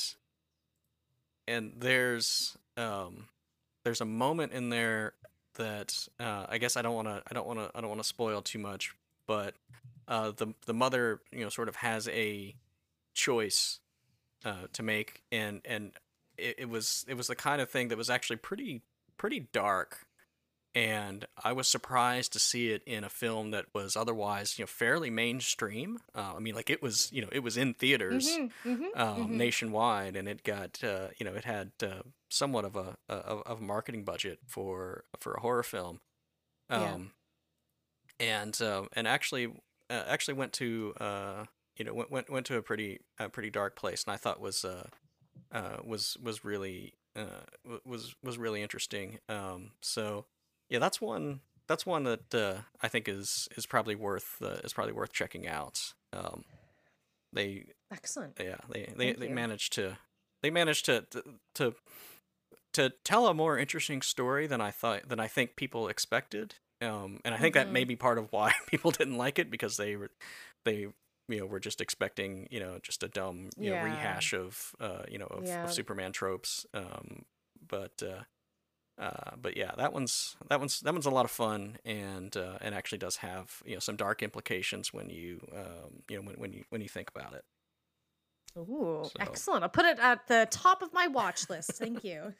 and there's um there's a moment in there that uh, I guess I don't want to I don't want to I don't want to spoil too much, but uh, the the mother, you know, sort of has a choice uh, to make, and and it, it was it was the kind of thing that was actually pretty pretty dark, and I was surprised to see it in a film that was otherwise, you know, fairly mainstream. Uh, I mean, like it was, you know, it was in theaters Mm-hmm, mm-hmm, um, mm-hmm. nationwide, and it got, uh, you know, it had uh, somewhat of a, a of a marketing budget for for a horror film, Yeah. um, and uh, and actually uh, actually went to uh, you know went went went to a pretty a pretty dark place, and I thought was uh, uh, was was really uh, w- was was really interesting. Um, so yeah, that's one that's one that uh, I think is is probably worth uh, is probably worth checking out. Um, they Excellent. yeah they they, Thank they you. managed to they managed to, to to to tell a more interesting story than I thought than I think people expected. Um, and I think that may Mm-hmm. be part of why people didn't like it, because they were they you know were just expecting, you know just a dumb, you know Yeah. rehash of uh you know of, Yeah. of Superman tropes. Um, but uh, uh, but yeah, that one's that one's that one's a lot of fun, and uh, and actually does have, you know some dark implications when you um you know when when you when you think about it. Ooh, So. excellent. I'll put it at the top of my watch list. Thank you.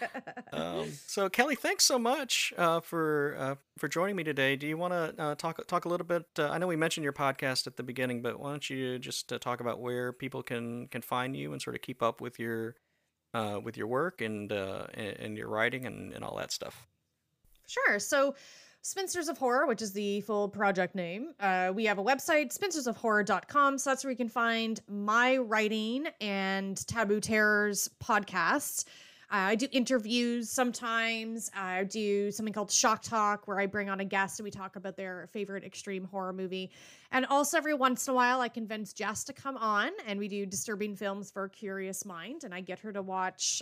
Um, so Kelly, thanks so much uh, for uh, for joining me today. Do you want to uh, talk talk a little bit? Uh, I know we mentioned your podcast at the beginning, but why don't you just uh, talk about where people can can find you and sort of keep up with your uh, with your work and uh, and, and your writing and, and all that stuff. Sure. So, Spinsters of Horror, which is the full project name, uh, we have a website, spinsters of horror dot com. So that's where you can find my writing and Taboo Terrors podcasts. Uh, I do interviews sometimes. I do something called Shock Talk, where I bring on a guest and we talk about their favorite extreme horror movie. And also, every once in a while, I convince Jess to come on, and we do disturbing films for a curious mind. And I get her to watch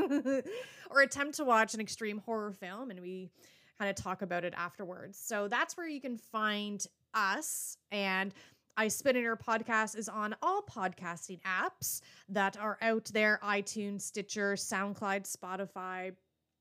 or attempt to watch an extreme horror film, and we kind of talk about it afterwards. So that's where you can find us. And I Spin in Your podcast is on all podcasting apps that are out there: iTunes, Stitcher, SoundCloud, Spotify,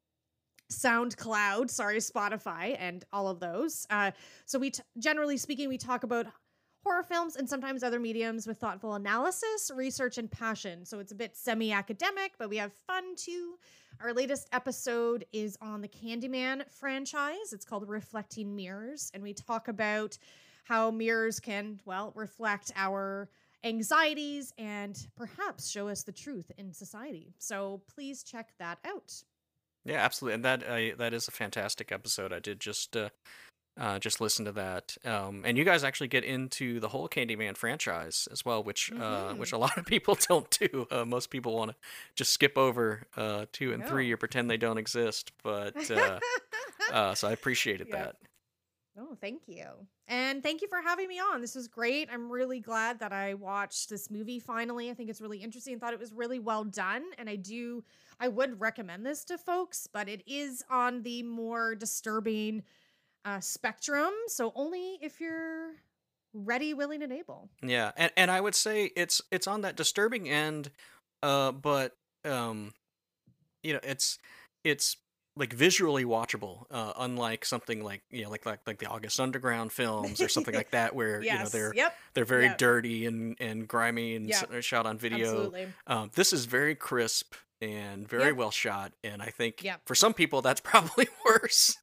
SoundCloud, sorry, Spotify, and all of those. Uh, so we, t- generally speaking, we talk about horror films and sometimes other mediums with thoughtful analysis, research, and passion. So it's a bit semi-academic, but we have fun too. Our latest episode is on the Candyman franchise. It's called Reflecting Mirrors, and we talk about how mirrors can, well, reflect our anxieties and perhaps show us the truth in society. So please check that out. Yeah, absolutely, and that uh, that is a fantastic episode. I did just uh, uh, just listen to that, um, and you guys actually get into the whole Candyman franchise as well, which uh, Mhm. which a lot of people don't do. Uh, most people want to just skip over uh, two and three No. or pretend they don't exist. But uh, uh, so I appreciated Yeah. that. Oh, thank you. And thank you for having me on. This was great. I'm really glad that I watched this movie finally. I think it's really interesting. I thought it was really well done. And I do, I would recommend this to folks, but it is on the more disturbing uh, spectrum. So only if you're ready, willing, and able. Yeah, and and I would say it's it's on that disturbing end, uh, but um, you know, it's it's like visually watchable, uh, unlike something like, you know like like like the August Underground films or something like that, where you know Yes. they're Yep. they're very Yep. dirty and and grimy and s- Yep. are shot on video. Absolutely. Um, this is very crisp and very Yep. well shot, and I think Yep. for some people that's probably worse.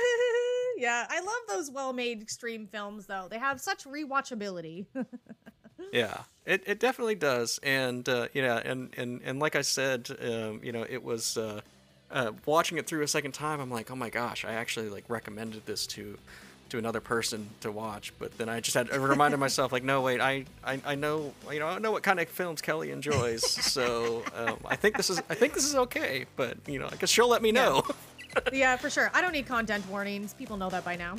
Yeah, I love those well-made extreme films, though. They have such rewatchability. Yeah, it, it definitely does, and uh, yeah, and, and, and like I said, um, you know, it was uh, uh, watching it through a second time. I'm like, oh my gosh, I actually like recommended this to to another person to watch, but then I just had I reminded myself, like, no, wait, I, I, I know, you know, I know what kind of films Kelly enjoys, so um, I think this is I think this is okay, but you know, I guess she'll let me know. Yeah. Yeah, for sure. I don't need content warnings. People know that by now.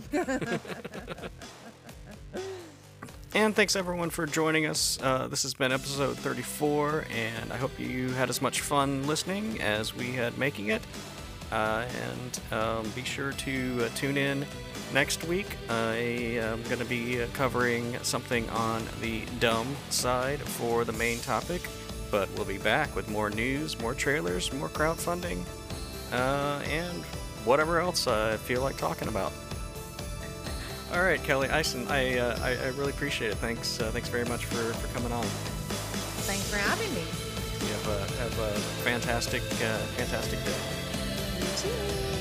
And thanks everyone for joining us. Uh, this has been episode thirty-four, and I hope you had as much fun listening as we had making it. Uh, and um, be sure to uh, tune in next week. I am going to be uh, covering something on the dumb side for the main topic, but we'll be back with more news, more trailers, more crowdfunding, uh, and whatever else I feel like talking about. All right, Kelly Eisen, I, uh, I I really appreciate it. Thanks, uh, thanks very much for, for coming on. Thanks for having me. You have a have a fantastic uh, fantastic day. You too.